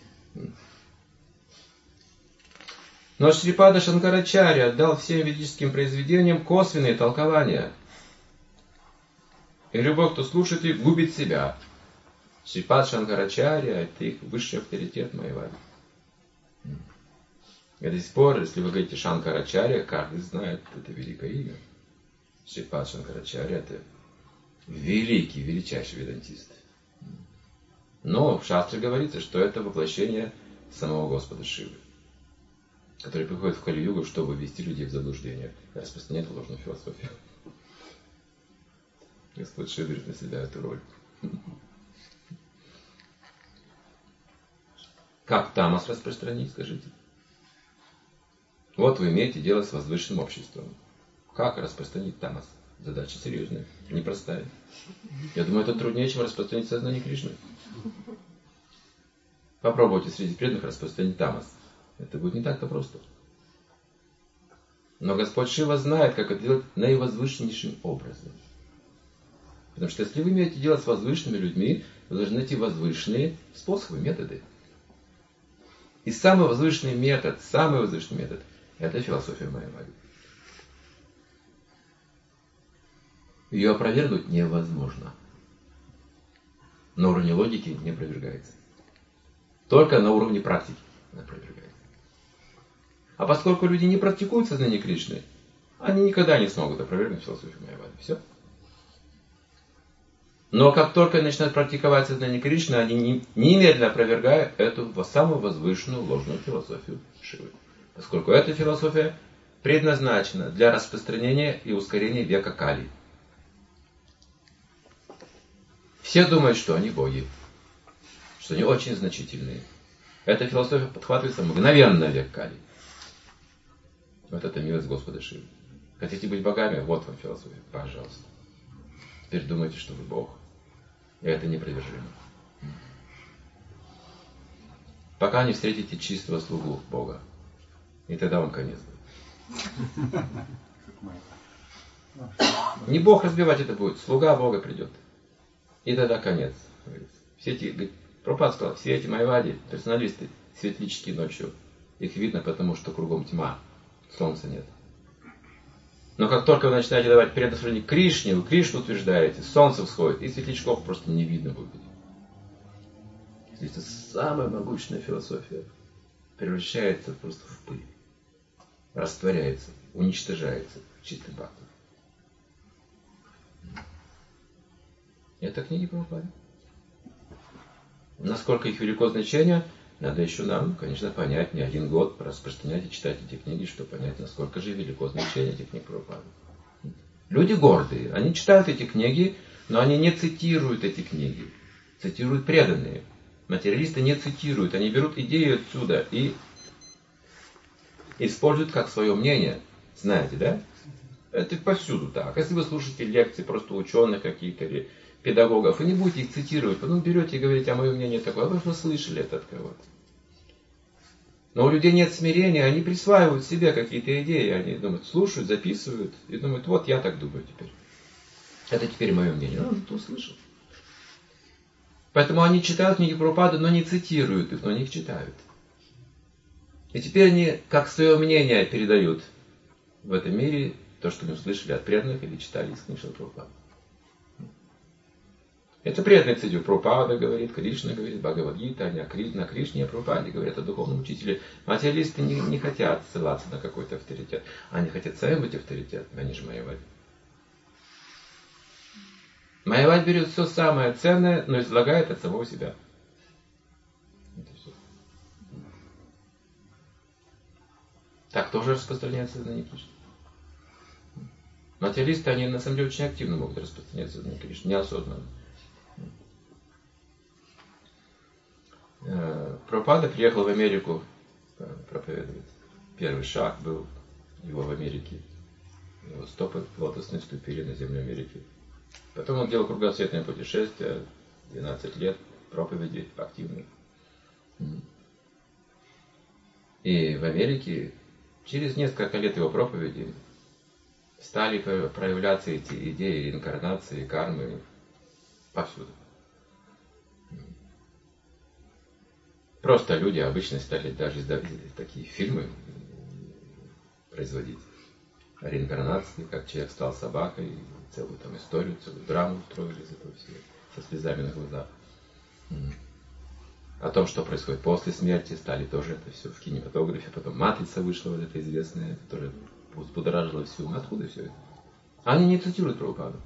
Но Шрипада Шанкарачарья дал всем ведическим произведениям косвенные толкования. И любой, кто слушает их, губит себя. Шрипад Шанкарачарья – это их высший авторитет Майавади. И до сих пор, если вы говорите Шанкарачарья, каждый знает это великое имя. Шрипад Шанкарачарья – это великий, величайший ведантист. Но в шастре говорится, что это воплощение самого Господа Шивы, который приходит в Кали-югу, чтобы ввести людей в заблуждение и распространять ложную философию. Господь Шива берет на себя эту роль. Как тамас распространить, скажите? Вот вы имеете дело с возвышенным обществом. Как распространить тамас? Задача серьезная, непростая. Я думаю, это труднее, чем распространить сознание Кришны. Попробуйте среди преданных распространить тамас. Это будет не так-то просто. Но Господь Шива знает, как это делать наивозвышеннейшим образом. Потому что если вы имеете дело с возвышенными людьми, вы должны найти возвышенные способы, методы. И самый возвышенный метод, самый возвышенный метод – это философия Майявади. Ее опровергнуть невозможно. На уровне логики не опровергается. Только на уровне практики опровергается. А поскольку люди не практикуют сознание Кришны, они никогда не смогут опровергнуть философию Майявади. Все. Но как только они начинают практиковать сознание Кришны, они немедленно опровергают эту самую возвышенную ложную философию Шивы. Поскольку эта философия предназначена для распространения и ускорения века Кали. Все думают, что они боги, что они очень значительные. Эта философия подхватывается мгновенно в век Кали. Вот это милость Господа Шивы. Хотите быть богами? Вот вам философия. Пожалуйста. Теперь думайте, что вы Бог. И это непровержимо. Пока не встретите чистого слугу Бога. И тогда вам конец будет. Не Бог разбивать это будет. Слуга Бога придет. И тогда конец. Все эти, Прабхупада сказал, все эти майявади, персоналисты, светлячки ночью, их видно потому, что кругом тьма. Солнца нет. Но как только вы начинаете давать предоставление Кришне, вы Кришну утверждаете, солнце всходит, и светлячков просто не видно будет. Это самая могучная философия превращается просто в пыль. Растворяется, уничтожается чистым бхактом. Это книги Прабхупады. Насколько их велико значение, надо еще нам, конечно, понять, не один год распространять и читать эти книги, чтобы понять, насколько же велико значение этих книг Прабхупады. Люди гордые, они читают эти книги, но они не цитируют эти книги. Цитируют преданные. Материалисты не цитируют, они берут идею отсюда и используют как свое мнение. Знаете, да? Это повсюду так. Если вы слушаете лекции просто ученых каких-то или педагогов, вы не будете их цитировать, потом берете и говорите, а мое мнение такое, а вы уже слышали это от кого-то. Но у людей нет смирения, они присваивают себе какие-то идеи, они думают, слушают, записывают, и думают, вот я так думаю теперь. Это теперь мое мнение. Ну, кто услышал. Поэтому они читают книги Прабхупады, но не цитируют их, но они их читают. И теперь они, как свое мнение, передают в этом мире то, что они услышали от преданных или читали из книг Прабхупады. Это преданный цитирует. Прабхупада говорит, Кришна говорит, Бхагавад-гита, они на Кришне и Прабхупаде говорят о духовном учителе. Материалисты не, не хотят ссылаться на какой-то авторитет. Они хотят сами быть авторитетом, они же Майявади. Майявади берет все самое ценное, но излагает от самого себя. Это все. Так тоже распространяется сознание Кришны. Материалисты, они на самом деле очень активно могут распространять сознание Кришны, неосознанно. Прабхупада приехал в Америку проповедовать. Первый шаг был его в Америке. Его стопы лотосные ступили на землю Америки. Потом он делал кругосветное путешествие, двенадцать лет проповеди активных. И в Америке через несколько лет его проповеди стали проявляться эти идеи реинкарнации, кармы повсюду. Просто люди обычно стали даже такие фильмы производить о реинкарнации, как человек стал собакой, целую там историю, целую драму устроили из этого всего, со слезами на глазах. О том, что происходит после смерти, стали тоже это все в кинематографе. Потом «Матрица» вышла, вот эта известная, которая взбудоражила всю. Откуда все это? Они не цитируют Прабхупаду.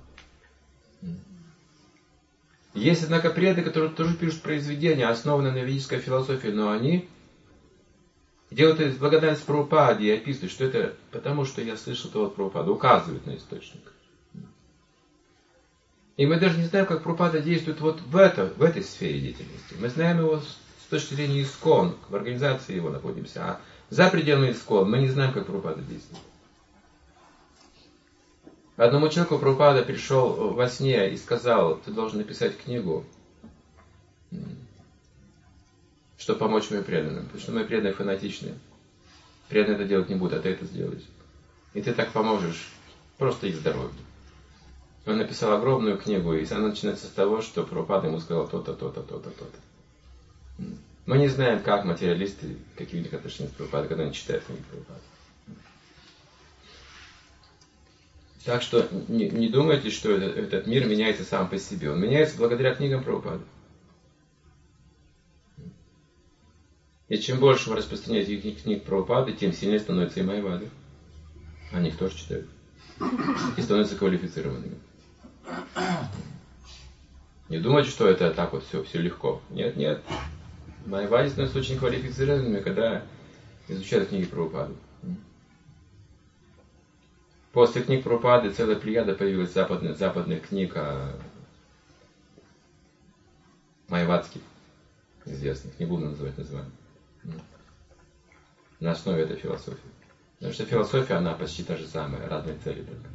Есть, однако, преданные, которые тоже пишут произведения, основанные на ведической философии, но они делают это с благодарностью Прабхупаде и описывают, что это потому, что я слышал того от Прабхупады, указывают на источник. И мы даже не знаем, как Прабхупада действует вот в, это, в этой сфере деятельности. Мы знаем его с точки зрения ИСККОН, в организации его находимся, а за пределами ИСККОН мы не знаем, как Прабхупада действует. Одному человеку Прабхупада пришел во сне и сказал, ты должен написать книгу, чтобы помочь моим преданным. Потому что мои преданные фанатичные. Преданные это делать не будут, а ты это сделаешь. И ты так поможешь просто их здоровью. Он написал огромную книгу, и она начинается с того, что Прабхупада ему сказал то-то, то-то, то-то, то-то. Мы не знаем, как материалисты, какие у них отношения с Прабхупадой, когда они читают книги Прабхупады. Так что не, не думайте, что этот, этот мир меняется сам по себе. Он меняется благодаря книгам Прабхупады. И чем больше вы распространяете книг, книг Прабхупады, тем сильнее становятся и Майявады. Они их тоже читают. И становятся квалифицированными. Не думайте, что это так вот все, все легко. Нет, нет. Майявади становятся очень квалифицированными, когда изучают книги Прабхупады. После книг Прабхупады целая плеяда появилась западных, западных книг о майявадских, известных. Не буду называть название. На основе этой философии. Потому что философия, она почти та же самая, разные цели только.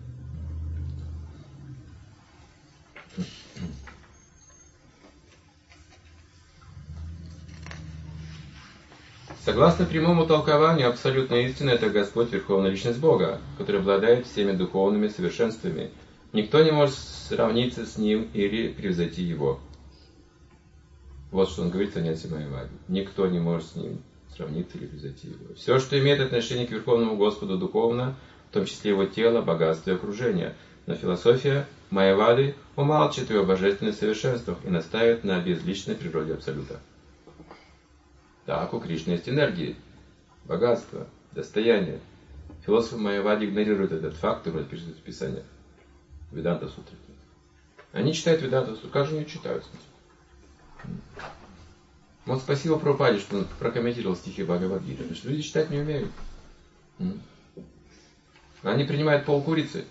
Согласно прямому толкованию, абсолютная истина – это Господь, Верховная Личность Бога, который обладает всеми духовными совершенствами. Никто не может сравниться с Ним или превзойти Его. Вот что он говорит о Саньяси Майяваде. Никто не может с Ним сравниться или превзойти Его. Все, что имеет отношение к Верховному Господу духовно, в том числе Его тело, богатство и окружение. Но философия Майявады умалчивает о Его божественных совершенствах и настаивает на безличной природе Абсолюта. Так, у Кришны есть энергии, богатство, достояние. Философы Майявади игнорируют этот факт и пишут в Писаниях. Веданта Сутры. Они читают Веданта Сутру. Как же они читают? Вот спасибо Прабхупаде, что он прокомментировал стихи Бхагавад-гиты. Потому что люди читать не умеют. Они принимают полкурицы.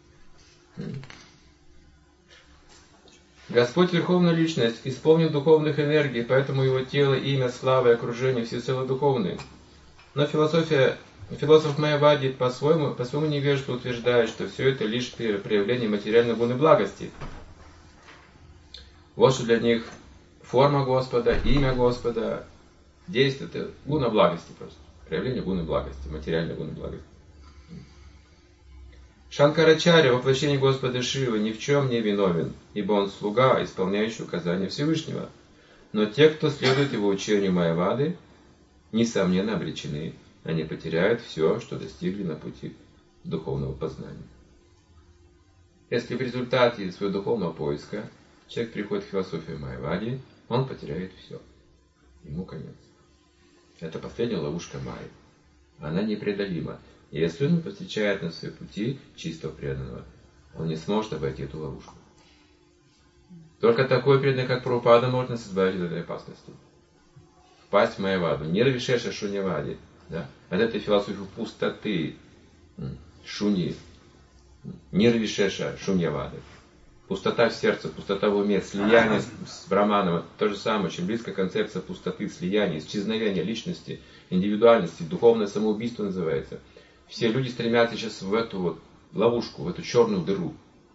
Господь Верховная Личность исполнен духовных энергий, поэтому Его тело, имя, слава и окружение всецело духовные. Но философия, философ Майявади по-своему, по своему невежеству утверждает, что все это лишь проявление материальной гуны благости. Вот что для них форма Господа, имя Господа, действие – это гуна благости просто. Проявление гуны благости, материальной гуны благости. Шанкарачарья, воплощение Господа Шивы, ни в чем не виновен, ибо он слуга, исполняющий указания Всевышнего. Но те, кто следует его учению Майявады, несомненно обречены, они потеряют все, что достигли на пути духовного познания. Если в результате своего духовного поиска человек приходит к философии Майявади, он потеряет все. Ему конец. Это последняя ловушка Майи. Она непреодолима. И если он не повстречает на своем пути чистого преданного, он не сможет обойти эту ловушку. Только такой преданный, как Прабхупада, может нас избавить от этой опасности. Впасть в Майяваду. Нирвишеша шуньявади. Да? От этой философии пустоты. Шуни. Нирвишеша шуньявади. Пустота в сердце, пустота в уме, слияние с Браманом. То же самое, очень близкая концепция пустоты, слияния, исчезновения личности, индивидуальности, духовное самоубийство называется. Все люди стремятся сейчас в эту вот ловушку, в эту черную дыру.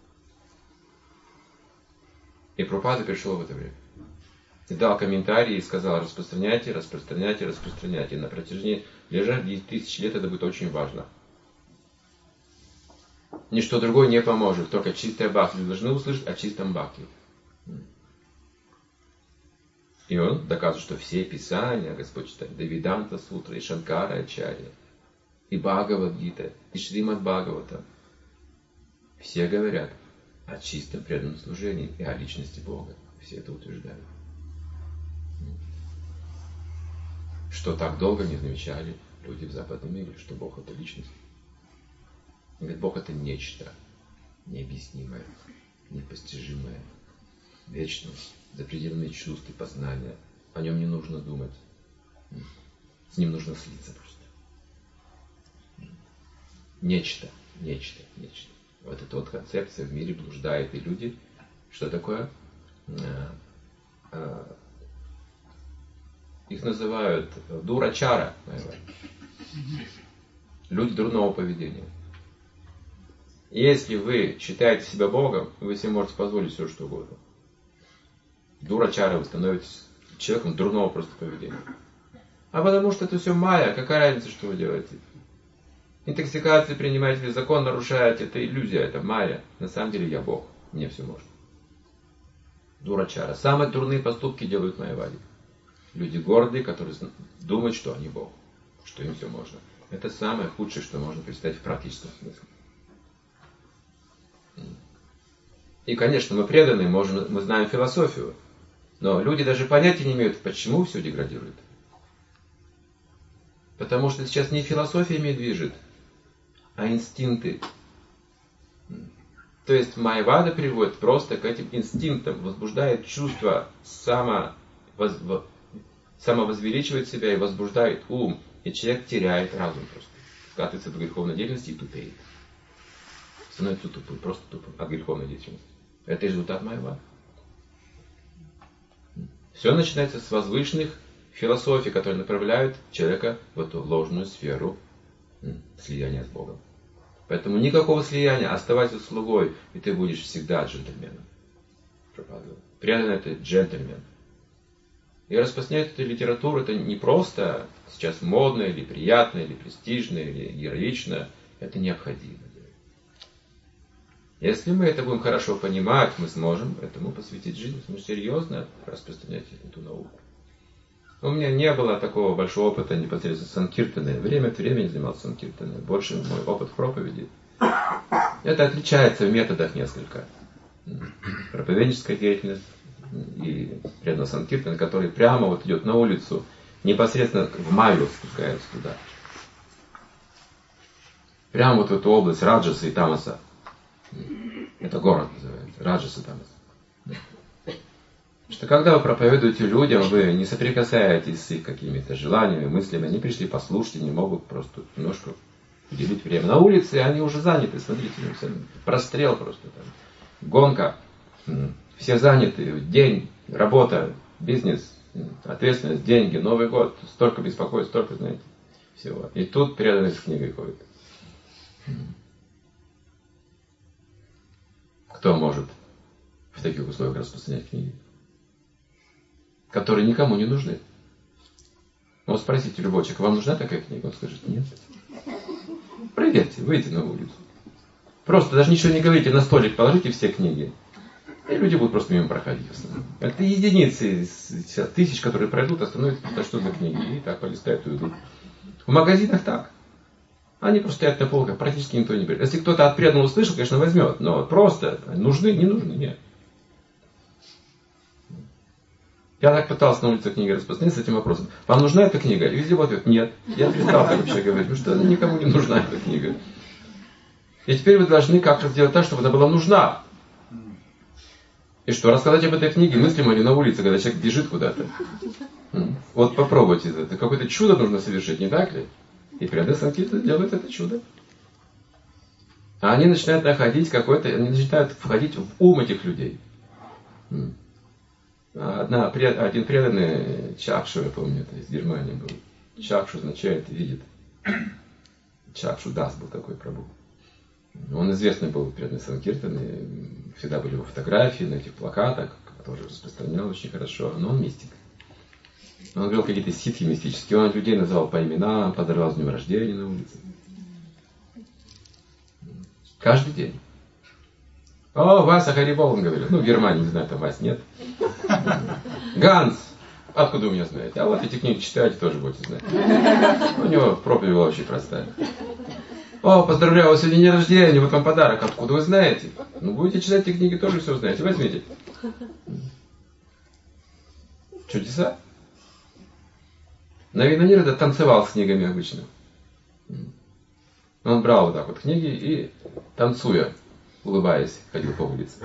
И Прабхупада пришел в это время. И дал комментарий и сказал: распространяйте, распространяйте, распространяйте. И на протяжении ближайших тысяч лет это будет очень важно. Ничто другое не поможет, только чистая бхакти. Вы должны услышать о чистом бхакти. И он доказывает, что все писания Господь читает, и Веданта Сутра, и Шанкара Ачарья, и Бхагавад-гита, и Шримад Бхагавата. Все говорят о чистом преданном служении и о личности Бога. Все это утверждают. Что так долго не замечали люди в западном мире, что Бог это личность. Говорит, Бог это нечто необъяснимое, непостижимое, вечное, запредельные чувства и познания. О нем не нужно думать. С ним нужно слиться просто. Нечто, нечто, нечто. Вот эта вот концепция в мире блуждает, и люди, что такое? Их называют дурачара. Люди дурного поведения. Если вы считаете себя Богом, вы себе можете позволить все, что угодно. Дурачара, вы становитесь человеком дурного просто поведения. А потому что это все майя, какая разница, что вы делаете? Интоксикации принимаете, закон нарушаете, это иллюзия, это майя. На самом деле я Бог, мне все можно. Дурачара. Самые дурные поступки делают майявади. Люди гордые, которые думают, что они Бог, что им все можно. Это самое худшее, что можно представить в практическом смысле. И, конечно, мы преданные, можем, мы знаем философию, но люди даже понятия не имеют, почему все деградирует. Потому что сейчас не философиями движет, а инстинкты. То есть майявада приводит просто к этим инстинктам, возбуждает чувство, само, воз, самовозвеличивает себя и возбуждает ум. И человек теряет разум просто. Скатывается в греховной деятельности и тупеет. Становится тупым, просто тупым от греховной деятельности. Это результат майявады. Все начинается с возвышенных философий, которые направляют человека в эту ложную сферу слияния с Богом. Поэтому никакого слияния, оставайся слугой, и ты будешь всегда джентльменом. Преданный это джентльмен. И распространять эту литературу, это не просто сейчас модно, или приятно, или престижно, или героично. Это необходимо. Если мы это будем хорошо понимать, мы сможем этому посвятить жизнь, мы серьезно распространять эту науку. У меня не было такого большого опыта непосредственно санкиртаны. Время от времени занимался санкиртаной. Больше мой опыт в проповеди. Это отличается в методах несколько. Проповедническая деятельность и преданность санкиртаны, который прямо вот идет на улицу, непосредственно в майю спускается туда. Прямо вот в эту область Раджаса и Тамаса. Это город называется. Раджаса и Тамаса. Что когда вы проповедуете людям, вы не соприкасаетесь с их какими-то желаниями, мыслями, они пришли послушать, не могут просто немножко уделить время. На улице они уже заняты, смотрите, прострел просто там, гонка, все заняты, день, работа, бизнес, ответственность, деньги, Новый год, столько беспокоит, столько, знаете, всего. И тут преданность с книгой ходит. Кто может в таких условиях распространять книги, которые никому не нужны? Вот спросите любого человека, вам нужна такая книга? Он скажет, нет. Проверьте, выйдите на улицу. Просто даже ничего не говорите, на столик положите все книги. И люди будут просто мимо проходить. Это единицы из тысяч, которые пройдут, остановятся, потому что за книги. И так полистают и уйдут. В магазинах так. Они просто стоят на полках, практически никто не берет. Если кто-то от преданного услышал, конечно, возьмет. Но просто нужны, не нужны, нет. Я так пытался на улице книги распространить с этим вопросом. Вам нужна эта книга? И везде в ответ нет. Я перестал так вообще говорить, потому что никому не нужна эта книга. И теперь вы должны как-то сделать так, чтобы она была нужна. И что, рассказать об этой книге мыслимо ли на улице, когда человек бежит куда-то? Вот попробуйте это. Какое-то чудо нужно совершить, не так ли? И преданные санкиртаны делают это чудо. А они начинают находить какой-то, они начинают входить в ум этих людей. Одна, один преданный Чакшу, я помню, это из Германии был. Чакшу означает видит. Чакшу Дас был такой прабху. Он известный был преданный санкиртаны, всегда были его фотографии на этих плакатах, тоже распространял очень хорошо, но он мистик. Он говорил какие-то ситхи мистические, он людей называл по именам, поздравлял с днем рождения на улице. Каждый день. О, Вася Харибол, он говорил. Ну, в Германии, не знаю, там Вась нет. Ганс, откуда вы меня знаете? А вот эти книги читаете, тоже будете знать. У него проповедь была очень простая. О, поздравляю вас, сегодня день рождения, вот вам подарок. Откуда вы знаете? Ну, будете читать эти книги, тоже все узнаете. Возьмите. Чудеса. Навинанирада танцевал с книгами обычно. Он брал вот так вот книги и, танцуя, улыбаясь, ходил по улице.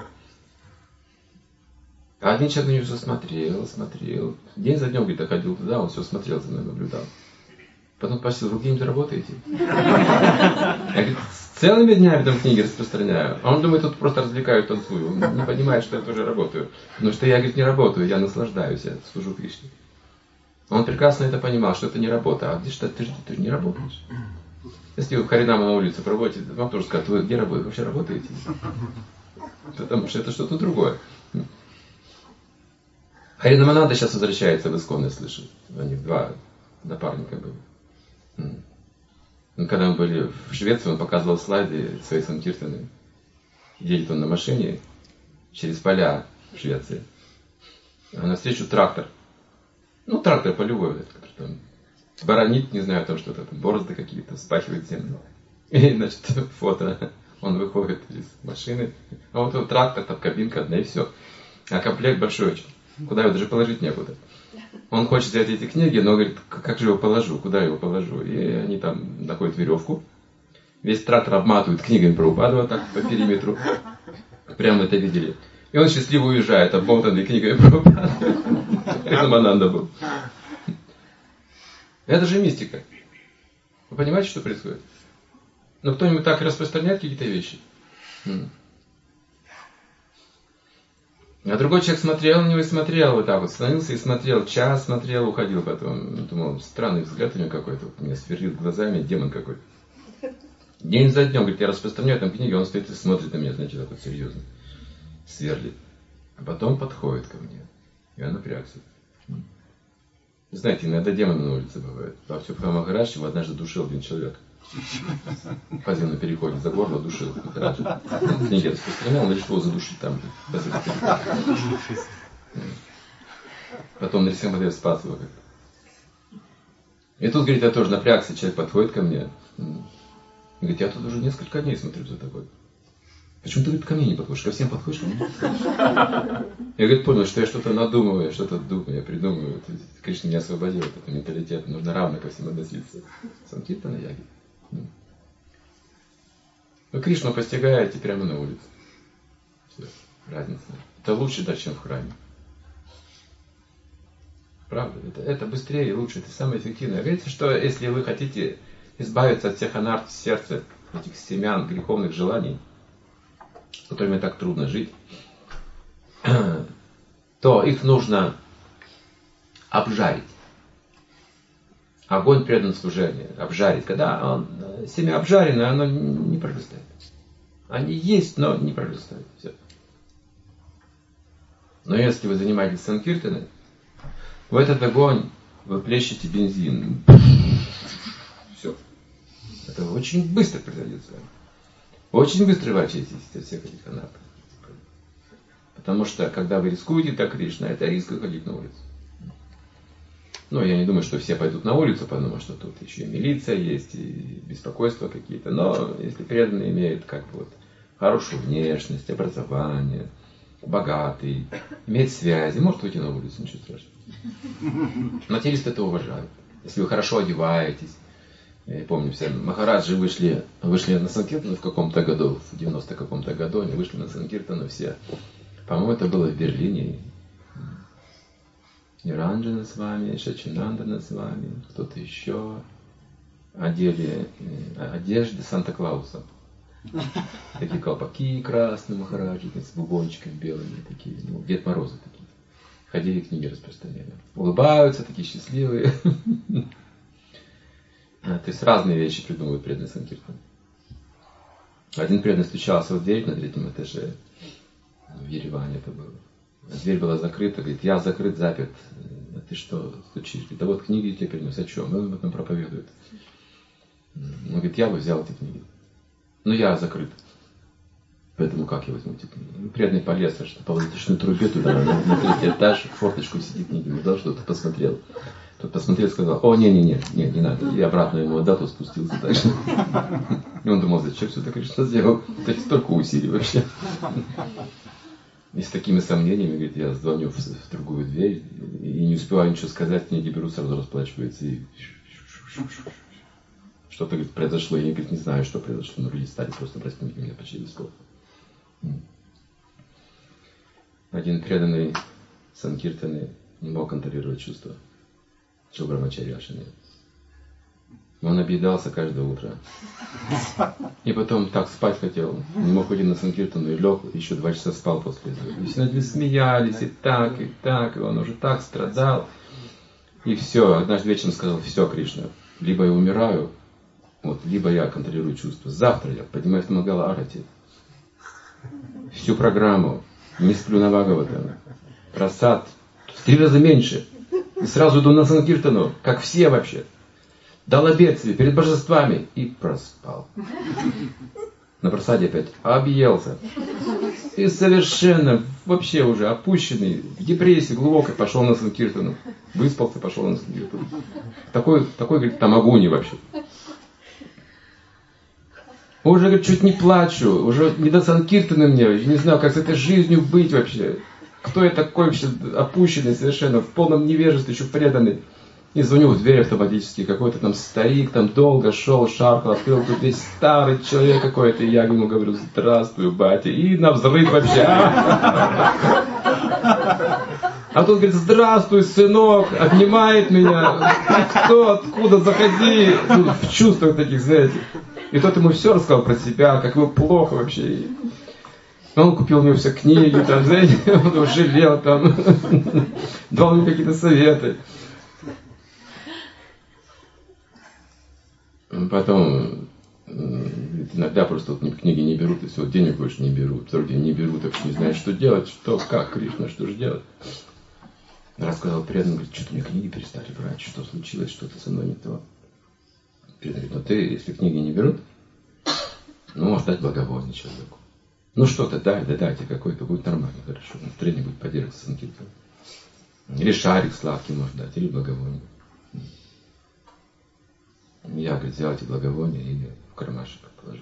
А один человек на него все смотрел, смотрел. День за днем где-то ходил туда, он все смотрел за мной, наблюдал. Потом спросил, вы где-нибудь работаете? Я говорю, целыми днями там книги распространяю. А он думает, тут просто развлекаю, танцую. Он не понимает, что я тоже работаю. Потому что я, говорит, не работаю, я наслаждаюсь, я служу Кришне. Он прекрасно это понимал, что это не работа. А где что ты, ты же не работаешь? Если вы в Харинама на улице проводите, вам тоже скажут, вы где работаете? Вообще работаете? Потому что это что-то другое. Харинамананда сейчас возвращается в Искон, я слышу. У них два напарника были. Ну, когда мы были в Швеции, он показывал слайды своей санкиртаны. Едет он на машине через поля в Швеции. А навстречу трактор. Ну, трактор полевой, который там баранит, не знаю, там что-то, там борозды какие-то, спахивает землю. И, значит, фото. Он выходит из машины. А вот этот трактор, там кабинка одна и все. А комплект большой очень. Куда его даже положить некуда. Он хочет взять эти книги, но говорит, как же его положу, куда его положу? И они там находят веревку. Весь трактор обматывают книгами Прабхупады вот так по периметру. Прямо это видели. И он счастливо уезжает, обмотанный книгами Прабхупады. Харинамананда был. Это же мистика. Вы понимаете, что происходит? Но кто-нибудь так распространяет какие-то вещи? А другой человек смотрел на него и смотрел вот так вот, становился и смотрел, час смотрел, уходил потом. Думал, странный взгляд у него какой-то, вот меня сверлит глазами, демон какой-то. День за днем, говорит, я распространяю там книги, он стоит и смотрит на меня, значит, так вот серьезно, сверлит. А потом подходит ко мне, и я напрягся. Знаете, иногда демоны на улице бывают. Бхактивinoда Махарадж его однажды душил один человек. Ходил на переходе за горло, душил. Книги распространял, он решил его задушить там. Потом Нарисимхадев спас его. И тут, говорит, я тоже напрягся, человек подходит ко мне. Говорит, я тут уже несколько дней смотрю за тобой. Почему ты, говорит, ко мне не подходишь? Ко всем подходишь, ко мне? Я, говорит, понял, что я что-то надумываю, что-то думаю, я придумываю. Кришна меня освободил от этого менталитета. Нужно равно ко всем относиться. Санкиртана яги. Вы Кришну постигаете прямо на улице. Все, разница. Это лучше даже, чем в храме. Правда? Это, это быстрее и лучше, это самое эффективное. Говорится, что если вы хотите избавиться от всех анарт в сердце, этих семян, греховных желаний, с которыми так трудно жить, то их нужно обжарить. Огонь предан служению. Обжарить. Когда он, семя обжаренное, оно не прорастает. Они есть, но не прорастают. Все. Но если вы занимаетесь санкиртаной, в этот огонь вы плещете бензин. Все. Это очень быстро произойдет с вами. Очень быстро вы очиститесь от всех этих анарт. Потому что, когда вы рискуете так, Кришна, это риск выходить на улицу. Ну, я не думаю, что все пойдут на улицу, потому что тут еще и милиция есть, и беспокойства какие-то. Но если преданные имеют как бы вот хорошую внешность, образование, богатый, имеет связи, может выйти на улицу, ничего страшного. Материалисты это уважают. Если вы хорошо одеваетесь. Я помню, все махараджи вышли, вышли на санкиртану в каком-то году, в девяностом каком-то году, они вышли на санкиртану все. По-моему, это было в Берлине. Ниранджана с вами, Шачинандана с вами, кто-то еще. Одели одежды Санта-Клауса. Такие колпаки красные махараджи, с бубончиками белыми, такие, ну, Дед Морозы такие. Ходили, книги распространяли. Улыбаются, такие счастливые. То есть разные вещи придумывают преданные санкиртаны. Один преданный стучался в дверь на третьем этаже. В Ереване это было. Дверь была закрыта, говорит, я закрыт, заперт. А ты что стучишь? Говорит, да вот книги тебе принес. О чем? Он об этом проповедует. Он говорит, я бы взял эти книги. Но я закрыт. Поэтому как я возьму эти книги? Преданный полез, что по воздушной трубе туда, на, на третий этаж, в форточку сидит книги. Не дал, что-то посмотрел. Тот посмотрел и сказал, о, не-не-не, не, не надо. И обратно ему отдал, тот спустился дальше. И он думал, зачем все это, Кришна сделал? Ты столько усилий вообще. И с такими сомнениями, говорит, я звоню в, в другую дверь, и не успеваю ничего сказать, книги берут, сразу расплачиваются, и что-то, говорит, произошло, я, говорит, не знаю, что произошло, но люди стали просто брать книги, меня почти бесплатно. Один преданный санкиртаны не мог контролировать чувства. Чилбрамачарьяшины. Он объедался каждое утро. И потом так спать хотел. Не мог ходить на санкиртану и лег, еще два часа спал после этого. И все люди смеялись, и так, и так, и он уже так страдал. И все, однажды вечером сказал, все, Кришна, либо я умираю, вот, либо я контролирую чувства. Завтра я поднимаюсь на Мангала Арати. Всю программу, не сплю на Бхагаватана. Прасад В три раза меньше. И сразу иду на Санкиртану, как все вообще. Дал обет себе перед божествами и проспал. На просаде опять объелся. И совершенно вообще уже опущенный, в депрессии глубокой, пошел на Санкиртану. Выспался, пошел на Санкиртану. Такой, такой, говорит, тамагуни вообще. Уже, говорит, чуть не плачу, уже не до Санкиртана мне, не знаю, как с этой жизнью быть вообще. Кто я такой вообще опущенный совершенно, в полном невежестве, еще преданный. И звоню в дверь автоматически, какой-то там старик, там долго шел, шаркал, открыл, тут весь старый человек какой-то, и я ему говорю, здравствуй, батя, и на взрыв вообще. А тут говорит, здравствуй, сынок, обнимает меня, кто, откуда, заходи, ну, в чувствах таких, знаете. И тот ему все рассказал про себя, как ему плохо вообще. Он купил у него все книги, там, знаете, он его жалел, там, дал ему какие-то советы. Потом иногда просто вот книги не берут, и все, денег больше не берут, второй день не берут, вообще не знают, что делать, что, как, Кришна, что же делать. Рассказал преданным, говорит, что-то мне книги перестали брать, что случилось, что-то со мной не то. Преданный говорит, ну ты, если книги не берут, ну можешь дать благовоние человеку. Ну что-то дай, да дайте какой-то, будет нормально, хорошо, настроение будет поддерживаться Санкиртан. Или шарик сладкий может дать, или благовоние. Я, говорит, взял эти благовония и в кармашек положил.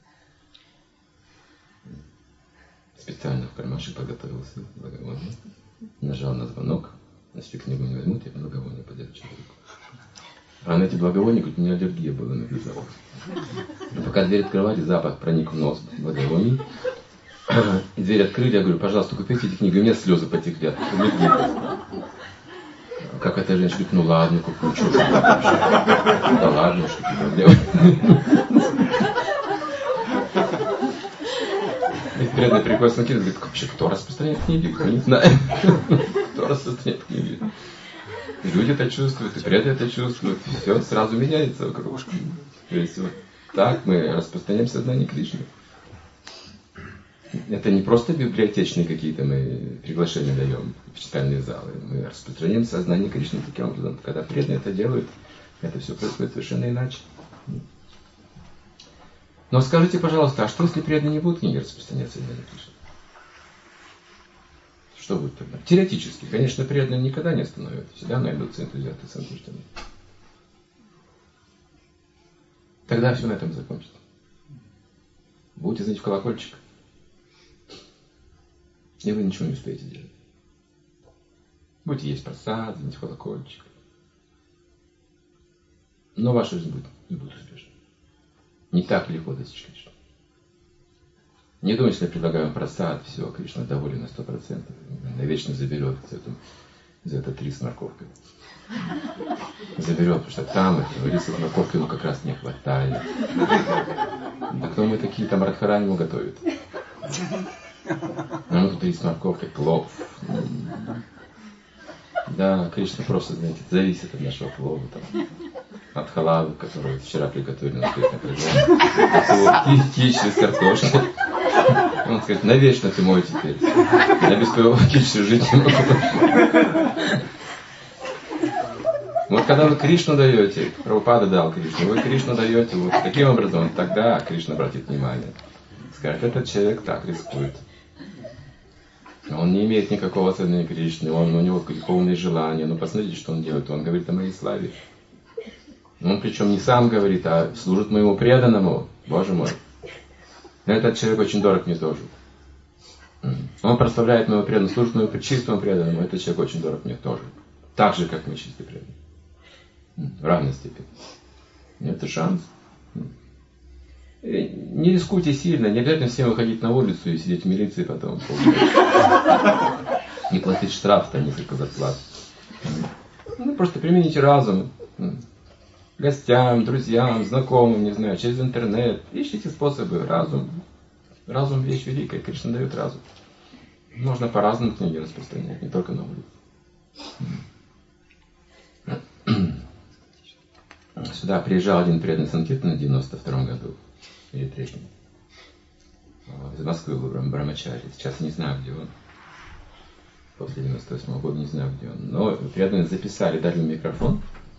Специально в кармашек подготовился благовоние. Нажал на звонок. Если книгу не возьмут, я благовоние подарю человеку. А на эти благовония, говорит, у меня аллергия была на этот запах. Но пока дверь открывали, запах проник в нос благовоний. И дверь открыли, я говорю, пожалуйста, купите эти книги. У меня слезы потекли от аллергии. Как эта женщина говорит, ну ладно, куплю, что ж. Да ладно, что ты проблемы. И преданный приходит на книги, говорит, вообще, кто распространяет книги? Я не знаю. Кто распространяет книги? И люди это чувствуют, и преданные это чувствуют. Все сразу меняется вокруг. То есть вот так мы распространяем сознание Кришны. Это не просто библиотечные какие-то мы приглашения даем в читальные залы. Мы распространяем сознание Кришны таким образом. Когда преданные это делают, это все происходит совершенно иначе. Но скажите, пожалуйста, а что если преданные не будут книги распространять сознание Кришны? Что будет тогда? Теоретически, конечно, преданные никогда не остановят. Всегда найдутся энтузиасты Санкиртана. Тогда все на этом закончится. Будете звонить в колокольчик, и вы ничего не успеете делать. Будете есть просад, звонить в колокольчик. Но ваша жизнь будет, не будет успешной. Не так легко достичь Кришны. Не думайте, что я предлагаю вам просад, все, Кришна доволен на сто процентов. Навечно заберет за это, за это три с морковкой. Заберет, потому что там риса с морковкой ему как раз не хватает. Да кто мы такие, там Радхарани ему готовят. А мы тут рис с морковкой, плов. Да, Кришна просто, знаете, зависит от нашего плова. Там, от халавы, которую вчера приготовили на успешное предложение. От кичи с картошкой. Он скажет, навечно ты мой теперь. Я без твоего кичи жить не могу. Вот когда вы Кришну даете, Прабхупада дал Кришну, вы Кришну даете вот таким образом, тогда Кришна обратит внимание. Скажет, этот человек так рискует. Он не имеет никакого сознания Кришны, он, у него греховные желания. Но посмотрите, что он делает. Он говорит о моей славе. Он причем не сам говорит, а служит моему преданному. Боже мой. Но этот человек очень дорог мне тоже. Он прославляет моего преданного, служит моему чистому преданному. Этот человек очень дорог мне тоже. Так же, как мы чистый преданный. В равной степени. Это шанс. Не рискуйте сильно, не обязательно всем выходить на улицу и сидеть в милиции потом. Не платить штраф, там несколько зарплат. Ну, просто примените разум. Гостям, друзьям, знакомым, не знаю, через интернет. Ищите способы. Разум. Разум вещь великая. Кришна дает разум. Можно по-разному книги распространять, не только на улице. Сюда приезжал один преданный Санкиртана в девяносто втором году. Или третьем. Из Москвы был Брамачари. Сейчас я не знаю, где он. после девяносто восьмого года, не знаю где он. Но преданные записали, дали микрофон.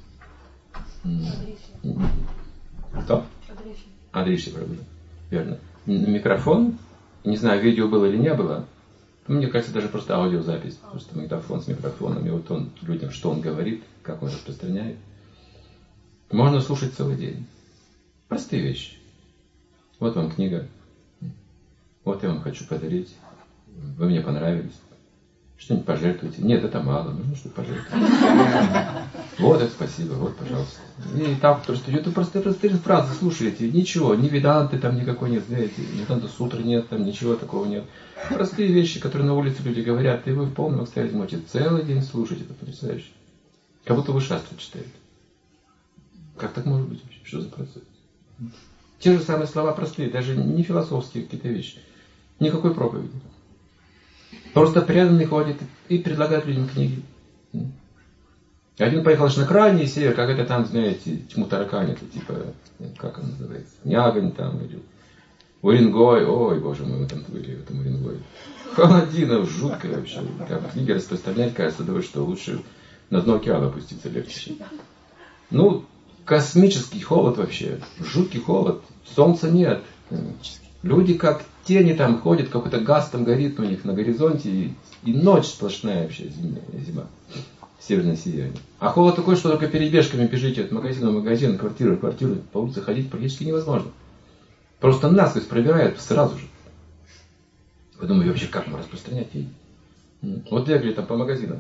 Кто? Адриши Прабху. Верно. Микрофон, не знаю, видео было или не было. Мне кажется, даже просто аудиозапись. Просто магнитофон с микрофоном. И вот он людям, что он говорит, как он распространяет. Можно слушать целый день. Простые вещи. Вот вам книга. Вот я вам хочу подарить. Вы мне понравились. Что-нибудь пожертвуйте. Нет, это мало. Нужно что-то пожертвовать. Вот это спасибо. Вот, пожалуйста. И так просто идет. Просто простые фразы слушаете. Ничего. Ни веданты там никакой нет. Знаете, веданта сутры нет. Там ничего такого нет. Простые вещи, которые на улице люди говорят. И вы в полном экстазе можете целый день слушать. Это потрясающе. Как будто вы шастры читаете. Как так может быть вообще? Что за процесс? Те же самые слова простые. Даже не философские какие-то вещи. Никакой проповеди. Просто преданный ходит и предлагает людям книги. Один поехал аж на крайний север, как это там, знаете, тьму таракань, это типа, как он называется, Нягань там, или Уренгой, ой, боже мой, мы там были в этом Уренгое. Холодина, жутко вообще. Как книги распространять, кажется, думаю, что лучше на дно океана опуститься легче. Ну, космический холод вообще, жуткий холод, солнца нет. Люди как тени там ходят, какой-то газ там горит у них на горизонте, и, и ночь сплошная вообще, зима, зима, северное сияние. А холод такой, что только перебежками бежите от магазина в магазин, квартиры в квартиру, по улице ходить практически невозможно. Просто насквозь пробирает сразу же. Вы думаете, вообще как мы распространять ей? Вот бегали там по магазинам.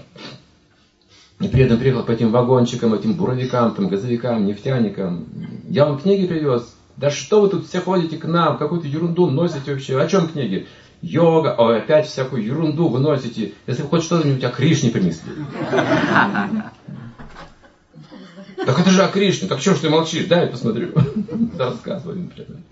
И при этом приехал по этим вагончикам, этим буровикам, там, газовикам, нефтяникам. Я вам книги привез. Да что вы тут все ходите к нам, какую-то ерунду носите вообще. О чем книги? Йога, ой, опять всякую ерунду вы носите. Если вы хоть что-нибудь о Кришне принесли. Так это же о Кришне. Так что ж ты молчишь? Дай я посмотрю. Да, рассказывай.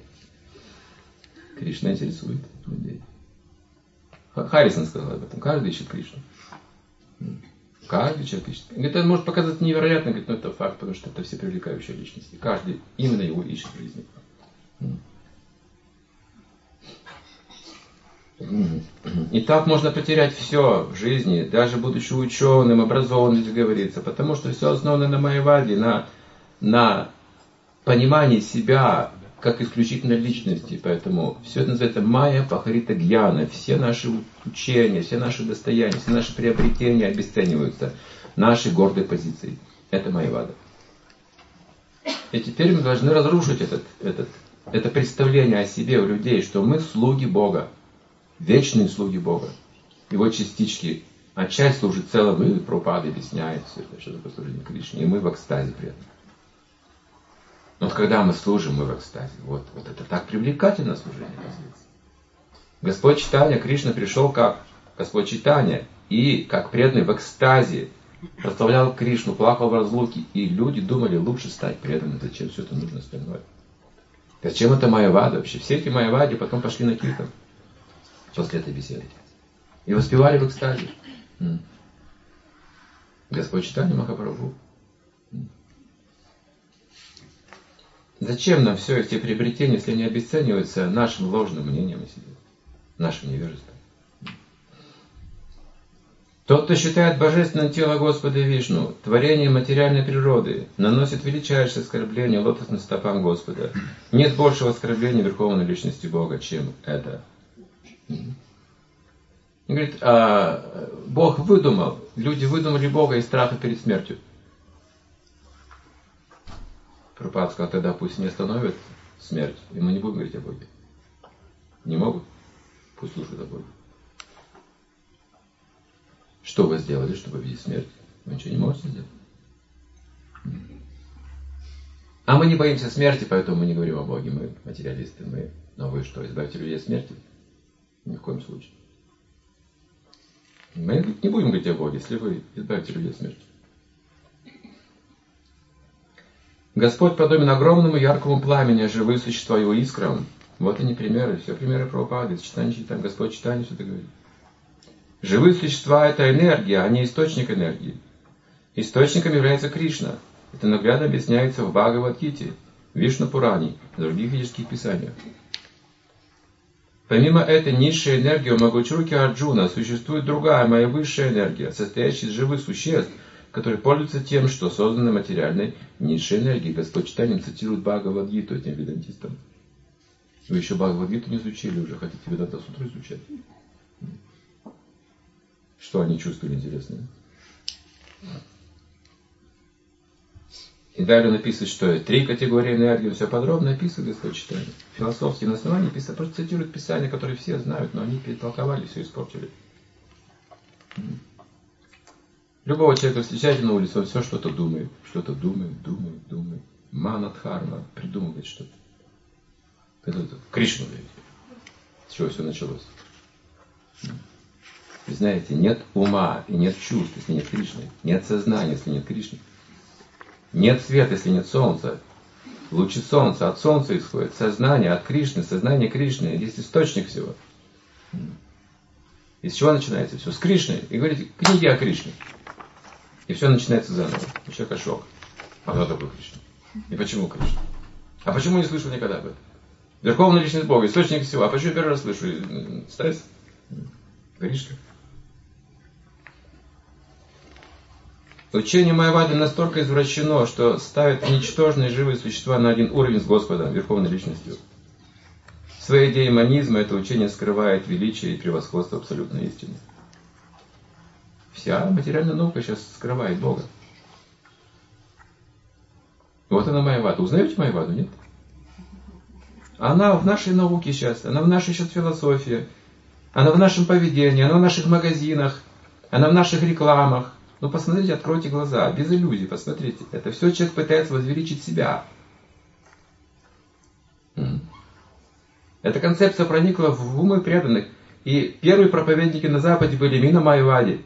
Кришна интересует людей. Харрисон сказал об этом. Каждый ищет Кришну. Каждый человек ищет. Это может показаться невероятно, говорит, но это факт, потому что это все привлекающие личности. Каждый именно его ищет в жизни. И так можно потерять все в жизни, даже будучи ученым, образованным, как говорится, потому что все основано на майяваде, на, на понимании себя как исключительной личности. Поэтому все это называется майя пахарита гьяна. Все наши учения, все наши достояния, все наши приобретения обесцениваются нашей гордой позицией. Это майявада. И теперь мы должны разрушить этот, этот, это представление о себе у людей, что мы слуги Бога. Вечные слуги Бога. Его частички. А часть служит целому. И Прабхупада объясняет все это, что такое служение Кришне. И мы в экстазе при этом. Но вот когда мы служим, мы в экстазе. Вот, вот это так привлекательно служение. Господь Чайтанья, Кришна пришел как Господь Чайтанья. И как преданный в экстазе прославлял Кришну, плакал в разлуке. И люди думали, лучше стать преданным. Зачем все это нужно остальное? Зачем это майявада вообще? Все эти майявади потом пошли на киртан. После этой беседы. И воспевали в экстазе. М. Господь Чайтанья Махапрабху. М. Зачем нам все эти приобретения, если они обесцениваются нашим ложным мнением о себе, нашим невежеством? Тот, кто считает божественное тело Господа Вишну творением материальной природы, наносит величайшее оскорбление лотосным стопам Господа. Нет большего оскорбления Верховной Личности Бога, чем это. Он говорит, а Бог выдумал, люди выдумали Бога из страха перед смертью. Прабхупада сказал, тогда пусть не остановят смерть, и мы не будем говорить о Боге. Не могут? Пусть слушают о Боге. Что вы сделали, чтобы видеть смерть? Вы ничего не можете сделать. А мы не боимся смерти, поэтому мы не говорим о Боге. Мы материалисты, мы... Но вы что, избавите людей от смерти? Ни в коем случае. Мы не будем говорить о Боге, если вы избавите людей от смерти. Господь подобен огромному яркому пламени, а живые существа его искрам. Вот они примеры, все примеры Прабхупады, Чайтанья, там Господь Чайтанья что-то говорит. Живые существа — это энергия, а не источник энергии. Источником является Кришна. Это наглядно объясняется в Бхагавад-гите, Вишну Пуране, в других ведических писаниях. Помимо этой низшей энергии у Магучруки Арджуна существует другая, моя высшая энергия, состоящая из живых существ, которые пользуются тем, что созданы материальной низшей энергией. Господь Чайтанья цитирует Бхагавад-гиту этим ведантистам. Вы еще Бхагавад-гиту не изучили, уже хотите Веданта-сутру изучать? Что они чувствовали интересное? И далее написано, что три категории энергии, все подробно описывает Господь Чайтанья. Философски на основании писать, просто цитируют Писания, которые все знают, но они перетолковали, все испортили. Любого человека встречаете на улице, он все что-то думает, что-то думает, думает, думает. Манадхарма, придумывает что-то. Это Кришну даете. С чего все началось? Вы знаете, нет ума и нет чувств, если нет Кришны. Нет сознания, если нет Кришны. Нет света, если нет солнца. Лучи солнца от солнца исходят. Сознание от Кришны, сознание Кришны. Есть источник всего. И с чего начинается все? С Кришны. И говорите, книги о Кришне. И все начинается заново. У человека шок. А кто такой Кришна? И почему Кришна? А почему не слышал никогда об этом? Верховная личность Бога, источник всего. А почему я первый раз слышу? Стресс? Гришка? Учение Майявады настолько извращено, что ставит ничтожные живые существа на один уровень с Господом, Верховной Личностью. В своей идее монизма это учение скрывает величие и превосходство абсолютной истины. Вся материальная наука сейчас скрывает Бога. Вот она Майявада. Узнаете Майяваду, нет? Она в нашей науке сейчас, она в нашей сейчас философии, она в нашем поведении, она в наших магазинах, она в наших рекламах. Ну посмотрите, откройте глаза, без иллюзий, посмотрите. Это все человек пытается возвеличить себя. Эта концепция проникла в умы преданных. И первые проповедники на Западе были именно Майявади.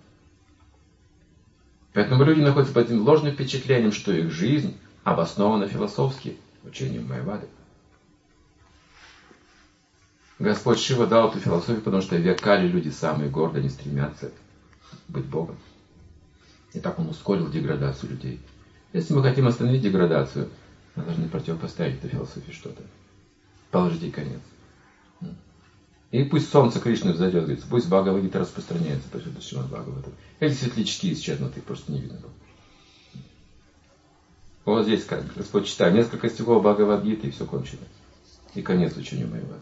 Поэтому люди находятся под этим ложным впечатлением, что их жизнь обоснована философски учением Майявады. Господь Шива дал эту философию, потому что в векали люди самые гордые, не стремятся быть Богом. И так он ускорил деградацию людей. Если мы хотим остановить деградацию, мы должны противопоставить этой философии что-то. Положить ей конец. И пусть солнце Кришны взойдет, говорится, пусть Бхагавад-гита распространяется по всему Шримад Бхагаватам. Эти светлячки исчезнут, их просто не видно было. Вот здесь, как Господь читает, несколько стихов Бхагавад-гиты, и все кончено. И конец учению Майявады.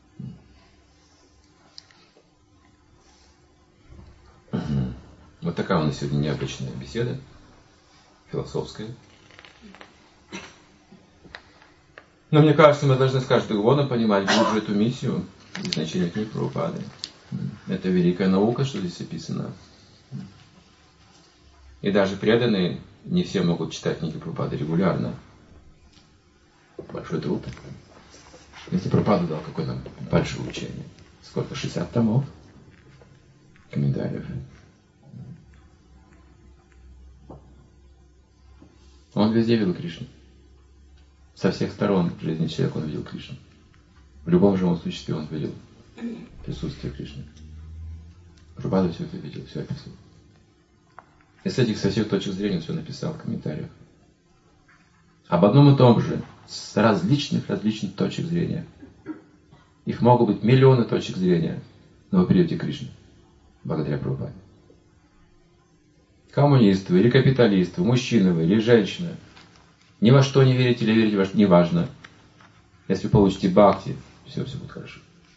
Вот такая у нас сегодня необычная беседа, философская. Но мне кажется, мы должны с каждым годом понимать глубже эту миссию и значение книг Прабхупады. Это великая наука, что здесь описано. И даже преданные, не все могут читать книги Прабхупады регулярно. Большой труд. Если Прабхупада дал какое-то большое учение. Сколько? шестьдесят томов комментариев. Он везде видел Кришну. Со всех сторон жизни человека он видел Кришну. В любом живом существе он видел присутствие Кришны. Прабхупада все это видел, все описал. И с этих со всех точек зрения он все написал в комментариях. Об одном и том же, с различных различных точек зрения. Их могут быть миллионы точек зрения, но вы придете к Кришне благодаря Прабхупаде. Коммунисты, или капиталисты, мужчина вы, или женщина. Ни во что не верите или верите во что, неважно. Если вы получите бхакти, все, все будет хорошо.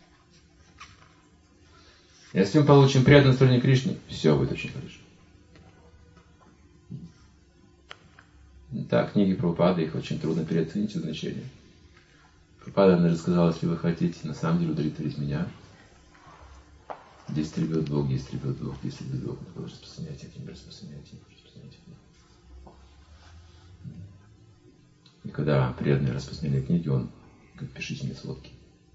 Если мы получим преданность стороне Кришны, все будет очень хорошо. Да, книги Прабхупады, их очень трудно переоценить значение. Прабхупада даже сказала, если вы хотите на самом деле удовлетворить меня, десять ребят Бог, десять ребят Бог, десять ребят Бог, вы распространяете это, не распространяете, не распространяете. И когда преданные распространяли книги, он говорит, пишите мне сводки.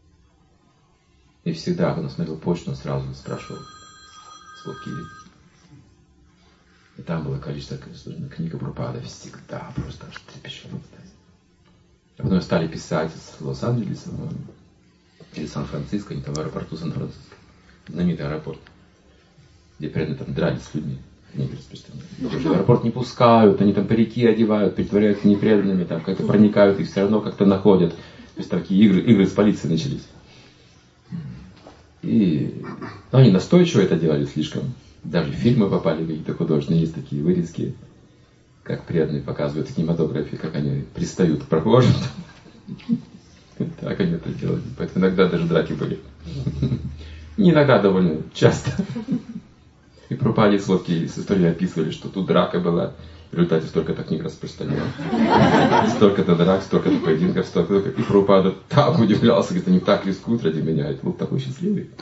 И всегда, когда он смотрел почту, он сразу спрашивал, сводки ли. И там было количество книг Прабхупады, всегда просто аж трепещало. А потом стали писать из Лос-Анджелеса, или Сан-Франциско, они там в аэропорту Сан-Франциско. Знаменитый аэропорт, где преданные там дрались с людьми, книги распространяют. В аэропорт не пускают, они там парики одевают, притворяются непреданными, там как-то проникают, их все равно как-то находят. То есть такие игры, игры с полицией начались. И ну, они настойчиво это делали слишком. Даже фильмы попали какие-то художественные, есть такие вырезки, как преданные показывают в кинематографе, как они пристают к прохожим. Так они это делали. Поэтому иногда даже драки были. Не иногда, довольно часто. И Прабхупаде сводки с историей описывали, что тут драка была. В результате столько-то книг распространялось. Столько-то драк, столько-то поединков, столько-то... И Прабхупада так удивлялся, говорит, они так рискуют ради меня. Это был такой счастливый.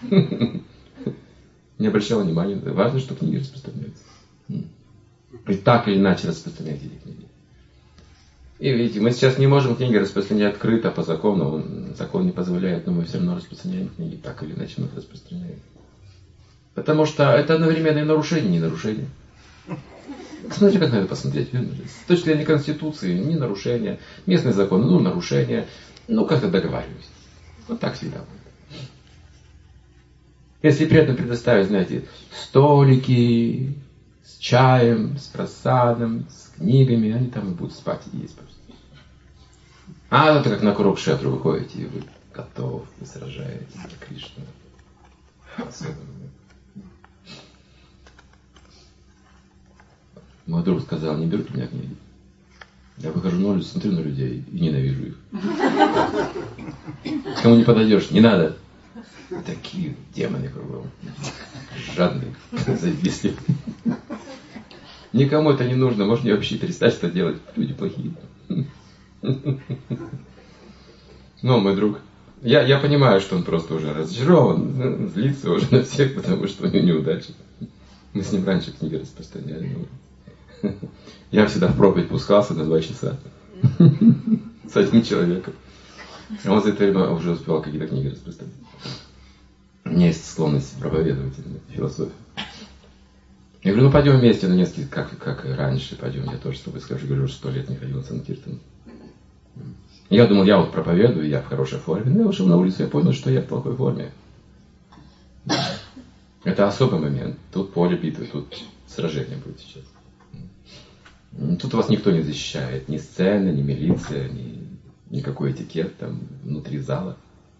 Не обращал внимания. Важно, что книги распространяются. И так или иначе распространять эти книги. И видите, мы сейчас не можем книги распространять открыто по закону. Закон не позволяет, но мы все равно распространяем книги. Так или иначе мы их распространяем. Потому что это одновременное нарушение, не нарушение. Смотрите, как надо посмотреть. С точки зрения Конституции, не нарушение. Местные законы, ну, нарушение. Ну, как-то договариваюсь. Вот так всегда будет. Если при этом предоставить, знаете, столики с чаем, с просадом, с книгами, они там и будут спать и есть просто. А это как на Курукшетру вы ходите, и вы готов, вы сражаетесь за Кришну. Особенно. Мой друг сказал, не берут у меня книги. Я выхожу на улицу, смотрю на людей и ненавижу их. Кому не подойдешь, не надо. Такие демоны кругом. Жадные, завистливые. Никому это не нужно, может мне вообще перестать это делать. Люди плохие. Но мой друг, я, я понимаю, что он просто уже разочарован, злится уже на всех, потому что у него неудачи. Мы с ним раньше книги распространяли. Но... Я всегда в проповедь пускался на два часа с одним человеком. А он за это время уже успевал какие-то книги распространять. У меня есть склонность проповедовать философию. Я говорю, ну пойдем вместе на несколько, как, как и раньше, пойдем, я тоже с тобой скажу. Я говорю, уже сто лет не ходил на Санкиртан. Я думал, я вот проповедую, я в хорошей форме. Но я вышел на улицу, я понял, что я в плохой форме. Это особый момент. Тут поле битвы, тут сражение будет сейчас. Тут вас никто не защищает. Ни сцена, ни милиция, ни никакой этикет там внутри зала.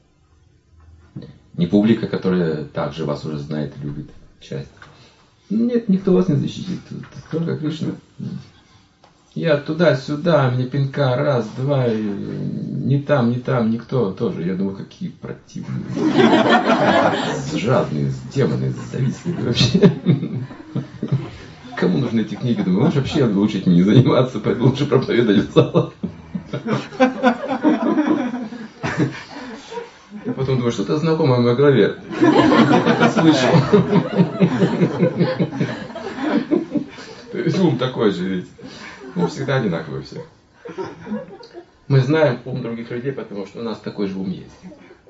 Ни публика, которая также вас уже знает и любит. Часть. Нет, никто вас не защитит. Тут только Кришна. Я туда-сюда, мне пинка, раз, два, и не там, не там, никто тоже. Я думаю, какие противные. Жадные, демоны, завистливые вообще. Кому нужны эти книги? Думаю, лучше вообще лучше этим не заниматься, поэтому лучше проповедовать в залах. Я потом думаю, что-то знакомое в моей голове. Я это слышал. То есть ум такой же, ведь. Ум всегда одинаковый у всех. Мы знаем ум других людей, потому что у нас такой же ум есть.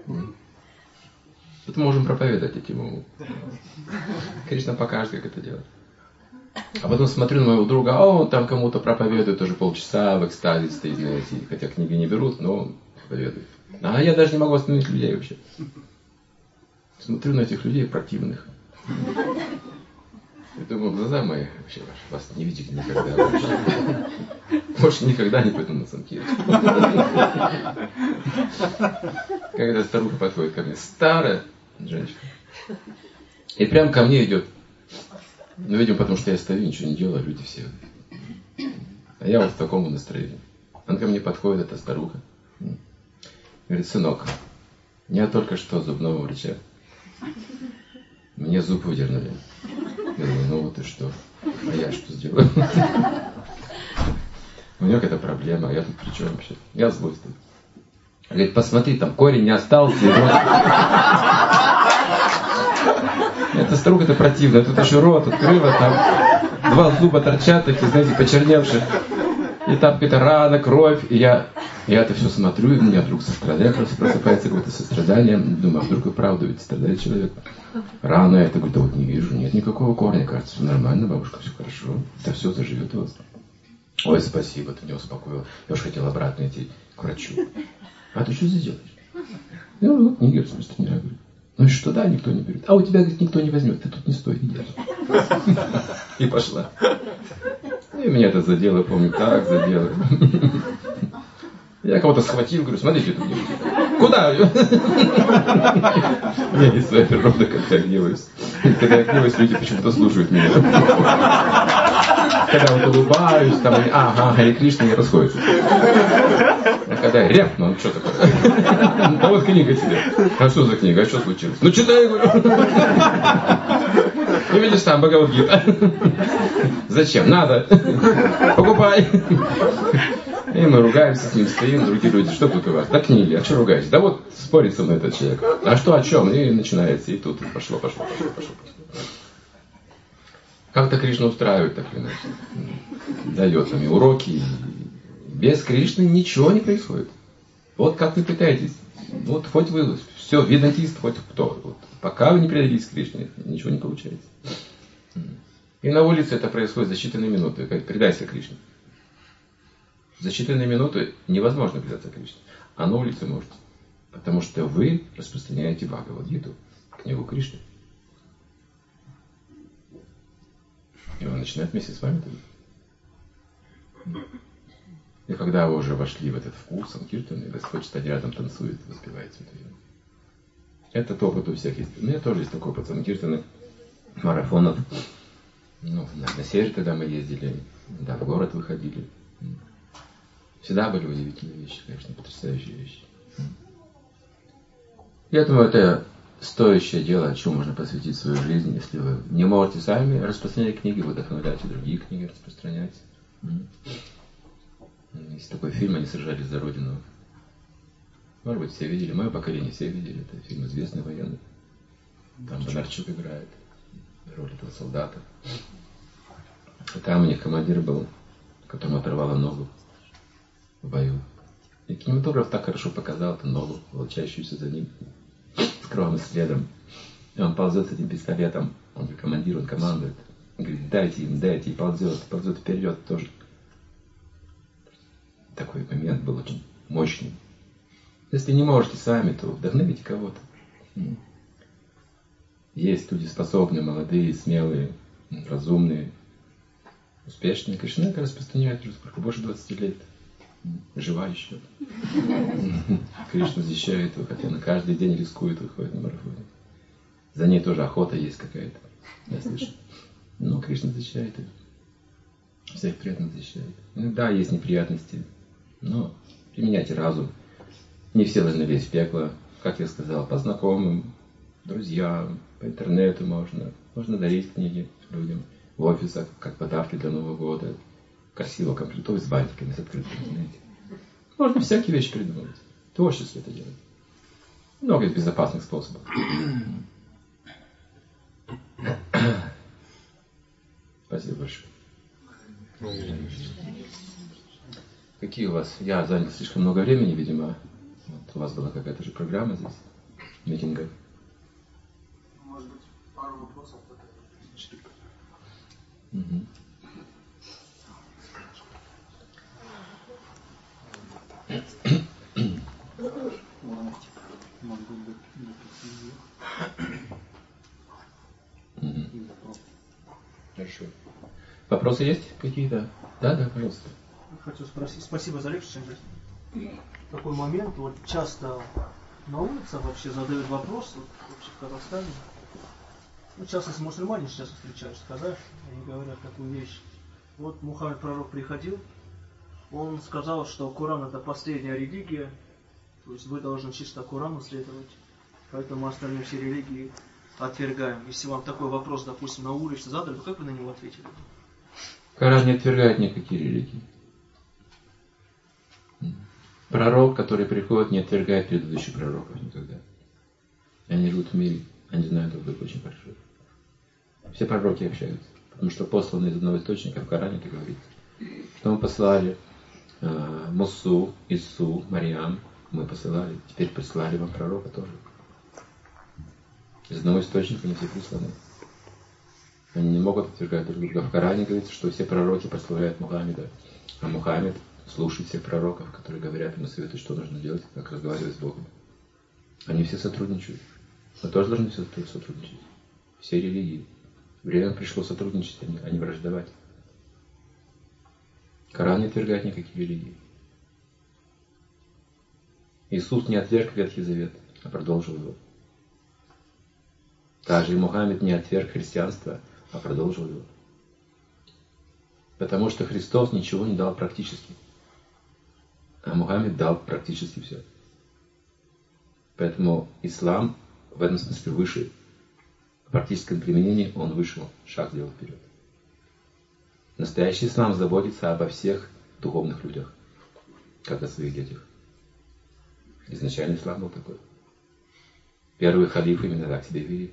Вот мы можем проповедовать этим умом. Кришна покажет, как это делать. А потом смотрю на моего друга, а он там кому-то проповедует уже полчаса, в экстазе стоит, знаете, хотя книги не берут, но проповедует. А я даже не могу остановить людей вообще. Смотрю на этих людей противных. Я думаю, глаза мои вообще вас не видели никогда больше. Больше никогда не пойду на Санкиртан. Когда старуха подходит ко мне, старая женщина, и прям ко мне идет. Ну, видимо, потому что я стою, ничего не делаю, люди все. А я вот в таком настроении. Она ко мне подходит, эта старуха. Говорит, сынок, я только что зубного врача. Мне зуб выдернули. Я думаю, ну вот и что? А я что сделаю? У нее какая-то проблема, а я тут при чем вообще? Я злой стою. Говорит, посмотри, там корень не остался. Эта старуха, это противно. Тут еще рот открыла, там два зуба торчат, такие, знаете, почерневшие. И там какая-то рана, кровь. И я, я это все смотрю, и у меня вдруг сострадание просыпается, какое-то сострадание. Думаю, а вдруг и правда ведь страдает человек. Рано я это говорю, да вот не вижу, нет никакого корня, кажется, все нормально, бабушка, все хорошо. Это все заживет у вас. Ой, спасибо, ты меня успокоил. Я уж хотел обратно идти к врачу. А ты что здесь делаешь? Я говорю, вот книги распространяю. Ну и что, да, никто не берет. А у тебя, говорит, никто не возьмет, ты тут не стой, иди. И пошла. И меня это задело, помню, так задело. Я кого-то схватил, говорю, смотрите, тут не будет. Куда? Я не своей природы как-то гневаюсь. Когда я гневаюсь, люди почему-то слушают меня. Когда вот улыбаюсь, там, они, ага, Харе Кришна, не расходятся. А когда я рявкну, ну что такое? Да вот книга тебе. А что за книга? А что случилось? Ну читай, говорю. И видишь, там Бхагавад-гита. Зачем? Надо. Покупай. И мы ругаемся с ним, стоим, другие люди, что тут у вас? Да книги, а что ругаетесь? Да вот спорит со мной этот человек. А что, о чем? И начинается, и тут пошло, пошло, пошло, пошло. Как-то Кришна устраивает, так или иначе. Дает нам и уроки. Без Кришны ничего не происходит. Вот как вы пытаетесь. Вот хоть вы, все, ведантист, хоть кто. Вот, пока вы не предадитесь Кришне, ничего не получается. И на улице это происходит за считанные минуты. Как предайся Кришне. За считанные минуты невозможно предаться Кришне. А на улице можете. Потому что вы распространяете Бхагавад-гиту, книгу Кришны. И он начинает вместе с вами. И когда вы уже вошли в этот вкус, санкиртан, и Господь стоит рядом, танцует, воспевает святые. Этот опыт у всех есть. У меня тоже есть такой опыт санкиртана, марафонов. Ну, на, на север, когда мы ездили, да, в город выходили. Всегда были удивительные вещи, конечно, потрясающие вещи. Я думаю, это стоящее дело, чему можно посвятить свою жизнь, если вы не можете сами распространять книги, вы вдохновляете другие книги распространять. Есть такой фильм «Они сражались за Родину». Может быть, все видели, мое поколение все видели, это фильм известный военный. Там Бондарчук играет роль этого солдата. И там у них командир был, которому оторвало ногу в бою. И кинематограф так хорошо показал эту ногу, волочащуюся за ним, с кровавым следом. И он ползет с этим пистолетом, он же командир, он командует. Он говорит, дайте им, дайте, и ползет, ползет вперед тоже. Такой момент был очень мощный. Если не можете сами, то вдохновите кого-то. Есть люди способные, молодые, смелые, разумные, успешные. Кришна это распространяет уже сколько? Больше двадцати лет. Жива еще. Кришна защищает его, хотя на каждый день рискует, выходит на марафоне. За ней тоже охота есть какая-то. Я слышу. Но Кришна защищает его. Всех преданных защищает. Иногда есть неприятности, но применяйте разум. Не все должны лезть в пекло. Как я сказал, по знакомым, друзьям, по интернету можно. Можно дарить книги людям. В офисах, как подарки для Нового года. Красиво комплектовать с бантиками, с открытками, знаете. Можно всякие вещи придумывать. Творчество это делать. Много есть безопасных способов. Спасибо большое. Какие у вас? Я занял слишком много времени, видимо. Вот у вас была какая-то же программа здесь, митинга. Может быть, пару вопросов. Угу. Хорошо. Вопросы есть какие-то? Да, да, пожалуйста. Хочу спросить, спасибо за лекцию. Такой момент, вот часто на улице вообще задают вопрос, вот, вообще в Казахстане, ну, в частности, мусульмане сейчас встречаются, сказать, они говорят такую вещь. Вот Мухаммед пророк приходил, он сказал, что Коран это последняя религия, то есть вы должны чисто Корану следовать, поэтому остальные все религии отвергаем. Если вам такой вопрос, допустим, на улице задали, то как вы на него ответили? Коран не отвергает никакие религии. Пророк, который приходит, не отвергает предыдущих пророков никогда. Они живут в мире, они знают друг друга очень хорошо. Все пророки общаются, потому что посланы из одного источника, в Коране это говорится. Что мы послали э, Мусу, Ису, Мариам, мы посылали, теперь прислали вам пророка тоже. Из одного источника они все присланы. Они не могут отвергать друг друга. В Коране говорится, что все пророки прославляют Мухаммеда, а Мухаммед слушает всех пророков, которые говорят ему советуют, что нужно делать, как разговаривать с Богом. Они все сотрудничают. Мы тоже должны все сотрудничать. Все религии. Время пришло сотрудничать, а не враждовать. Коран не отвергает никакие религии. Иисус не отверг Ветхий Завет, а продолжил его. Также и Мухаммед не отверг христианство, а продолжил его. Потому что Христос ничего не дал практически. А Мухаммед дал практически все. Поэтому ислам в этом смысле выше. В практическом применении он вышел, шаг сделал вперед. Настоящий ислам заботится обо всех духовных людях, как о своих детях. Изначально ислам был такой. Первые халифы именно так себя вели.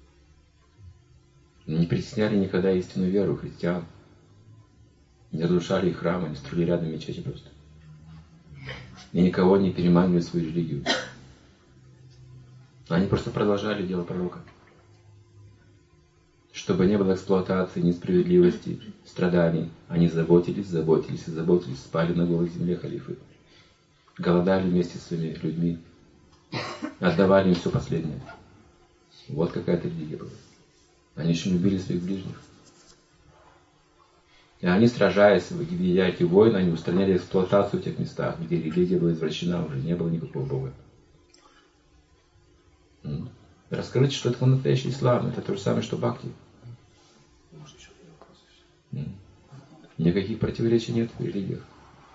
Не притесняли никогда истинную веру христиан. Не разрушали их храмы, не строили рядом мечети просто. И никого не переманивали в свою религию. Они просто продолжали дело пророка. Чтобы не было эксплуатации, несправедливости, страданий. Они заботились, заботились и заботились. Спали на голой земле халифы. Голодали вместе с своими людьми. Отдавали им все последнее. Вот какая-то религия была. Они очень любили своих ближних. И они, сражаясь, ведя эти войны, они устраняли эксплуатацию в тех местах, где религия была извращена, уже не было никакого Бога. Раскрыть, что это настоящий ислам. Это то же самое, что бхакти. Никаких противоречий нет в религиях.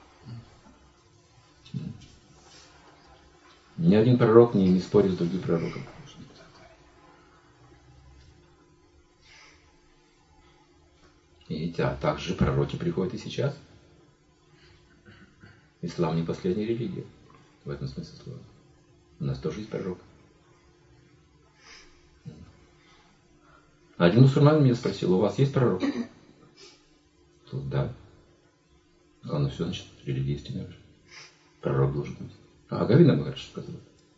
Ни один пророк не, не спорит с другим пророком. И а также пророки приходят и сейчас. Ислам не последняя религия. В этом смысле слова. У нас тоже есть пророк. Один мусульманин меня спросил: у вас есть пророк? Да. А ну все, значит, религия истинная. Пророк должен быть. А Гавина Махарадж сказал.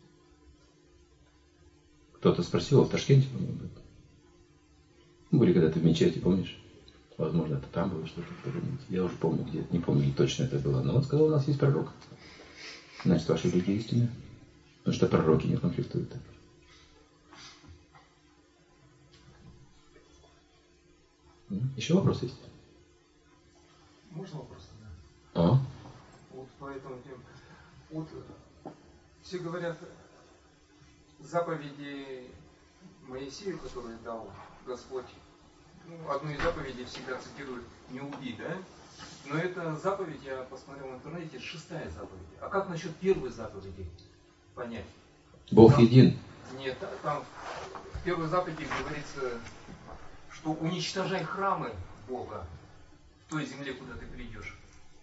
Кто-то спросил, в Ташкенте, по-моему, был. Мы были когда-то в мечети, помнишь? Возможно, это там было что-то. Я уже помню, где. Не помню, где точно это было. Но он сказал, у нас есть пророк. Значит, ваша религия истинная. Потому что пророки не конфликтуют. Еще вопрос есть? Можно вопрос? Да. А? Вот по этому теме. Вот все говорят, заповеди Моисею, которые дал Господь, ну, одну из заповедей всегда цитируют: не убей, да? Но эта заповедь, я посмотрел в интернете, шестая заповедь. А как насчет первой заповеди понять? Бог там, един. Нет, там в первой заповеди говорится, что уничтожай храмы Бога в той земле, куда ты придешь.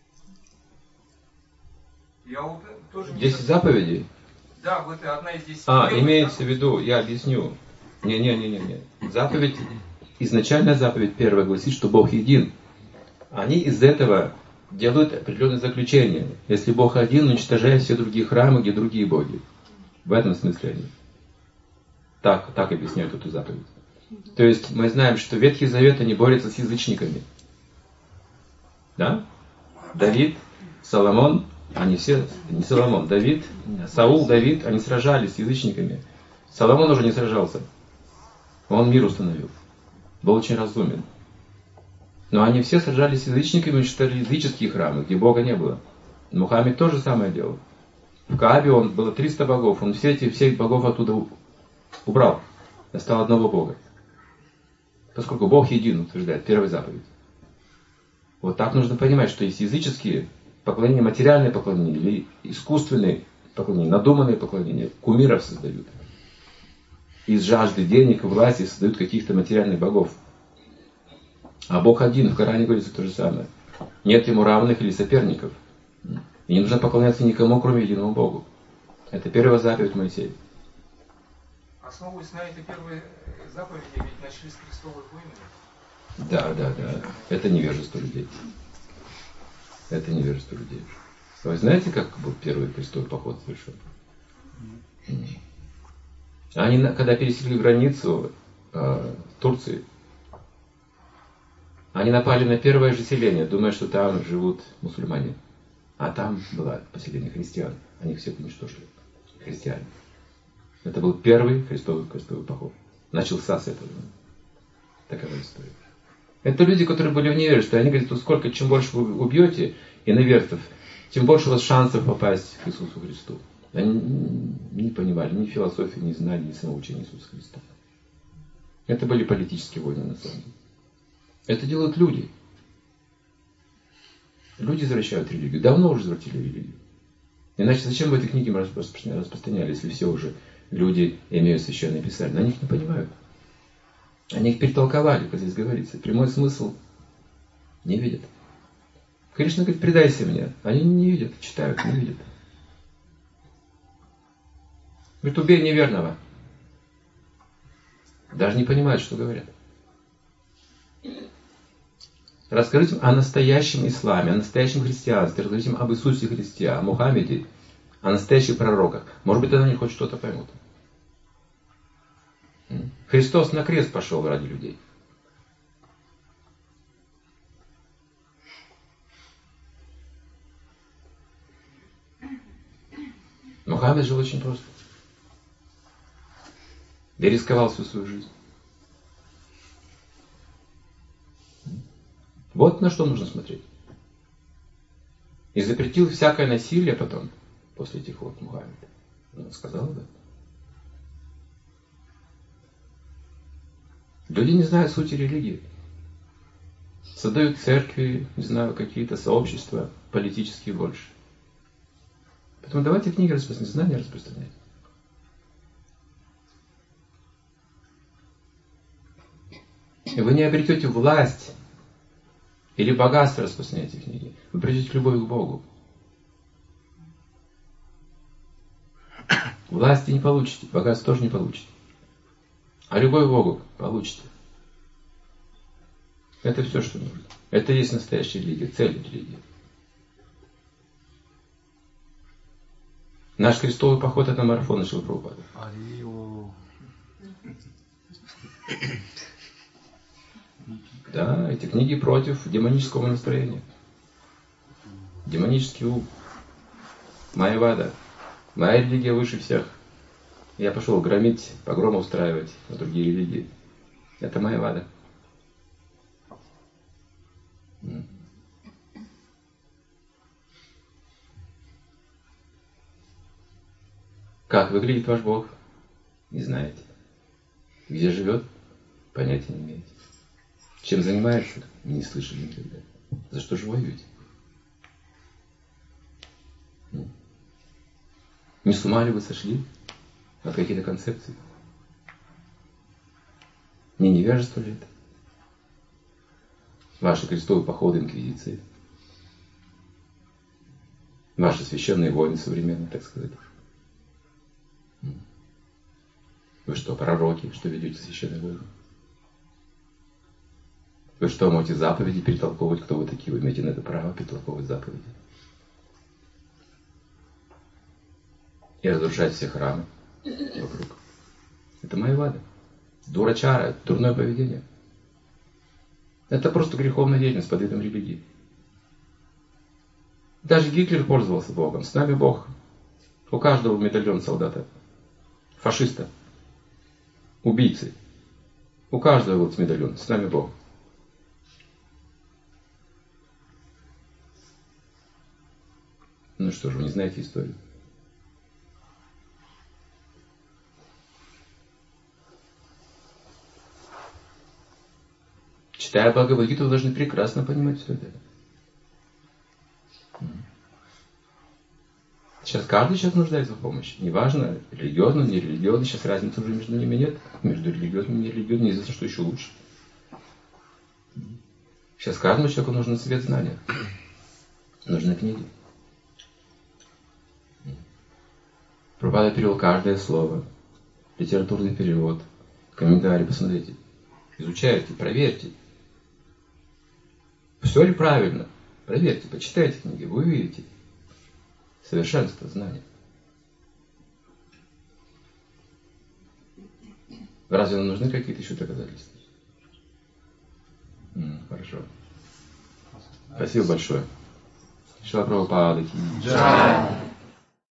Я вот тоже не Десять заповедей? Да, вот это одна из десяти. А, имеется в виду, я объясню. Не-не-не-не. Заповедь, изначальная заповедь первая гласит, что Бог един. Они из этого делают определенные заключения. Если Бог один, уничтожая все другие храмы, где другие боги. В этом смысле они. Так, так объясняют эту заповедь. То есть мы знаем, что Ветхий Завет, они борются с язычниками. Да? Давид, Соломон, они все, не Соломон, Давид, Саул, Давид, они сражались с язычниками. Соломон уже не сражался. Он мир установил. Был очень разумен. Но они все сражались с язычниками, уничтожали языческие храмы, где Бога не было. Мухаммед то же самое делал. В Каабе он было триста богов. Он все эти всех богов оттуда убрал. Остал одного Бога. Поскольку Бог един, утверждает первая заповедь. Вот так нужно понимать, что есть языческие поклонения, материальные поклонения или искусственные поклонения, надуманные поклонения. Кумиров создают. Из жажды денег и власти создают каких-то материальных богов. А Бог один, в Коране говорится то же самое. Нет ему равных или соперников. И не нужно поклоняться никому, кроме единому Богу. Это первая заповедь Моисея. Основываясь на этой первой заповеди, ведь начались крестовые войны. Да, да, да. Это невежество людей. Это невежество людей. Вы знаете, как был первый крестовый поход совершен? Они, когда пересекли границу э, Турции, они напали на первое же селение, думая, что там живут мусульмане. А там было поселение христиан. Они всех уничтожили. Христиане. Это был первый крестовый, крестовый поход. Начался с этого. Такова история. Это люди, которые были в невежестве. Они говорят, сколько, чем больше вы убьете иноверцев, тем больше у вас шансов попасть к Иисусу Христу. Они не понимали ни философии, ни знаний, ни самоучения Иисуса Христа. Это были политические войны на самом деле. Это делают люди. Люди извращают религию. Давно уже извратили религию. Иначе зачем в этой книге мы распространяли, если все уже люди имеют священное писание? Но они их не понимают. Они их перетолковали, как здесь говорится. Прямой смысл не видят. Кришна говорит, предайся мне. Они не видят, читают, не видят. Говорит, убей неверного. Даже не понимают, что говорят. Расскажите им о настоящем исламе, о настоящем христианстве, расскажите им об Иисусе Христе, о Мухаммеде, о настоящих пророках. Может быть, тогда они хоть что-то поймут. Христос на крест пошел ради людей. Мухаммед жил очень просто. И рисковал всю свою жизнь. Вот на что нужно смотреть. И запретил всякое насилие потом, после этих вот Мухаммед. Он сказал, да. Люди не знают сути религии. Создают церкви, не знаю, какие-то сообщества, политические больше. Поэтому давайте книги распространять, знания распространять. И вы не обретете власть или богатство, распространяете книги. Вы придете любовь к Богу. Власти не получите, богатство тоже не получите. А любовь к Богу получите. Это все, что нужно. Это и есть настоящая религия, цель религии. Наш крестовый поход — это марафон Шрилы Прабхупады. Да, эти книги против демонического настроения. Демонический ум. Майявада. Моя религия выше всех. Я пошел громить, погромы устраивать на другие религии. Это Майявада. Как выглядит ваш Бог? Не знаете. Где живет? Понятия не имеете. Чем занимается? Не слышали никогда. За что же воюете? Не с ума ли вы сошли от каких-то концепций? Не невежество ли это? Ваши крестовые походы инквизиции? Ваши священные войны современные, так сказать? Вы что, пророки, что ведете священные войны? Вы что, можете заповеди перетолковывать? Кто вы такие? Вы имеете на это право перетолковывать заповеди? И разрушать все храмы вокруг. Это Майявада. Дурачара, дурное поведение. Это просто греховная деятельность под видом религии. Даже Гитлер пользовался Богом. С нами Бог. У каждого медальон солдата. Фашиста. Убийцы. У каждого вот медальон. С нами Бог. Ну что же, вы не знаете историю? Читая Бхагавад-гиту, вы должны прекрасно понимать все это. Сейчас каждый человек нуждается в помощи. Неважно, религиозно, нерелигиозно. Сейчас разницы уже между ними нет. Между религиозным и нерелигиозным неизвестно, что еще лучше. Сейчас каждому человеку нужен свет знания. Нужны книги. Прабхупада перевел каждое слово. Литературный перевод. Комментарии, посмотрите. Изучайте, проверьте. Все ли правильно? Проверьте, почитайте книги, вы увидите совершенство знания. Разве нам нужны какие-то еще доказательства? М, хорошо. Спасибо большое. Шрила Прабхупада ки джай.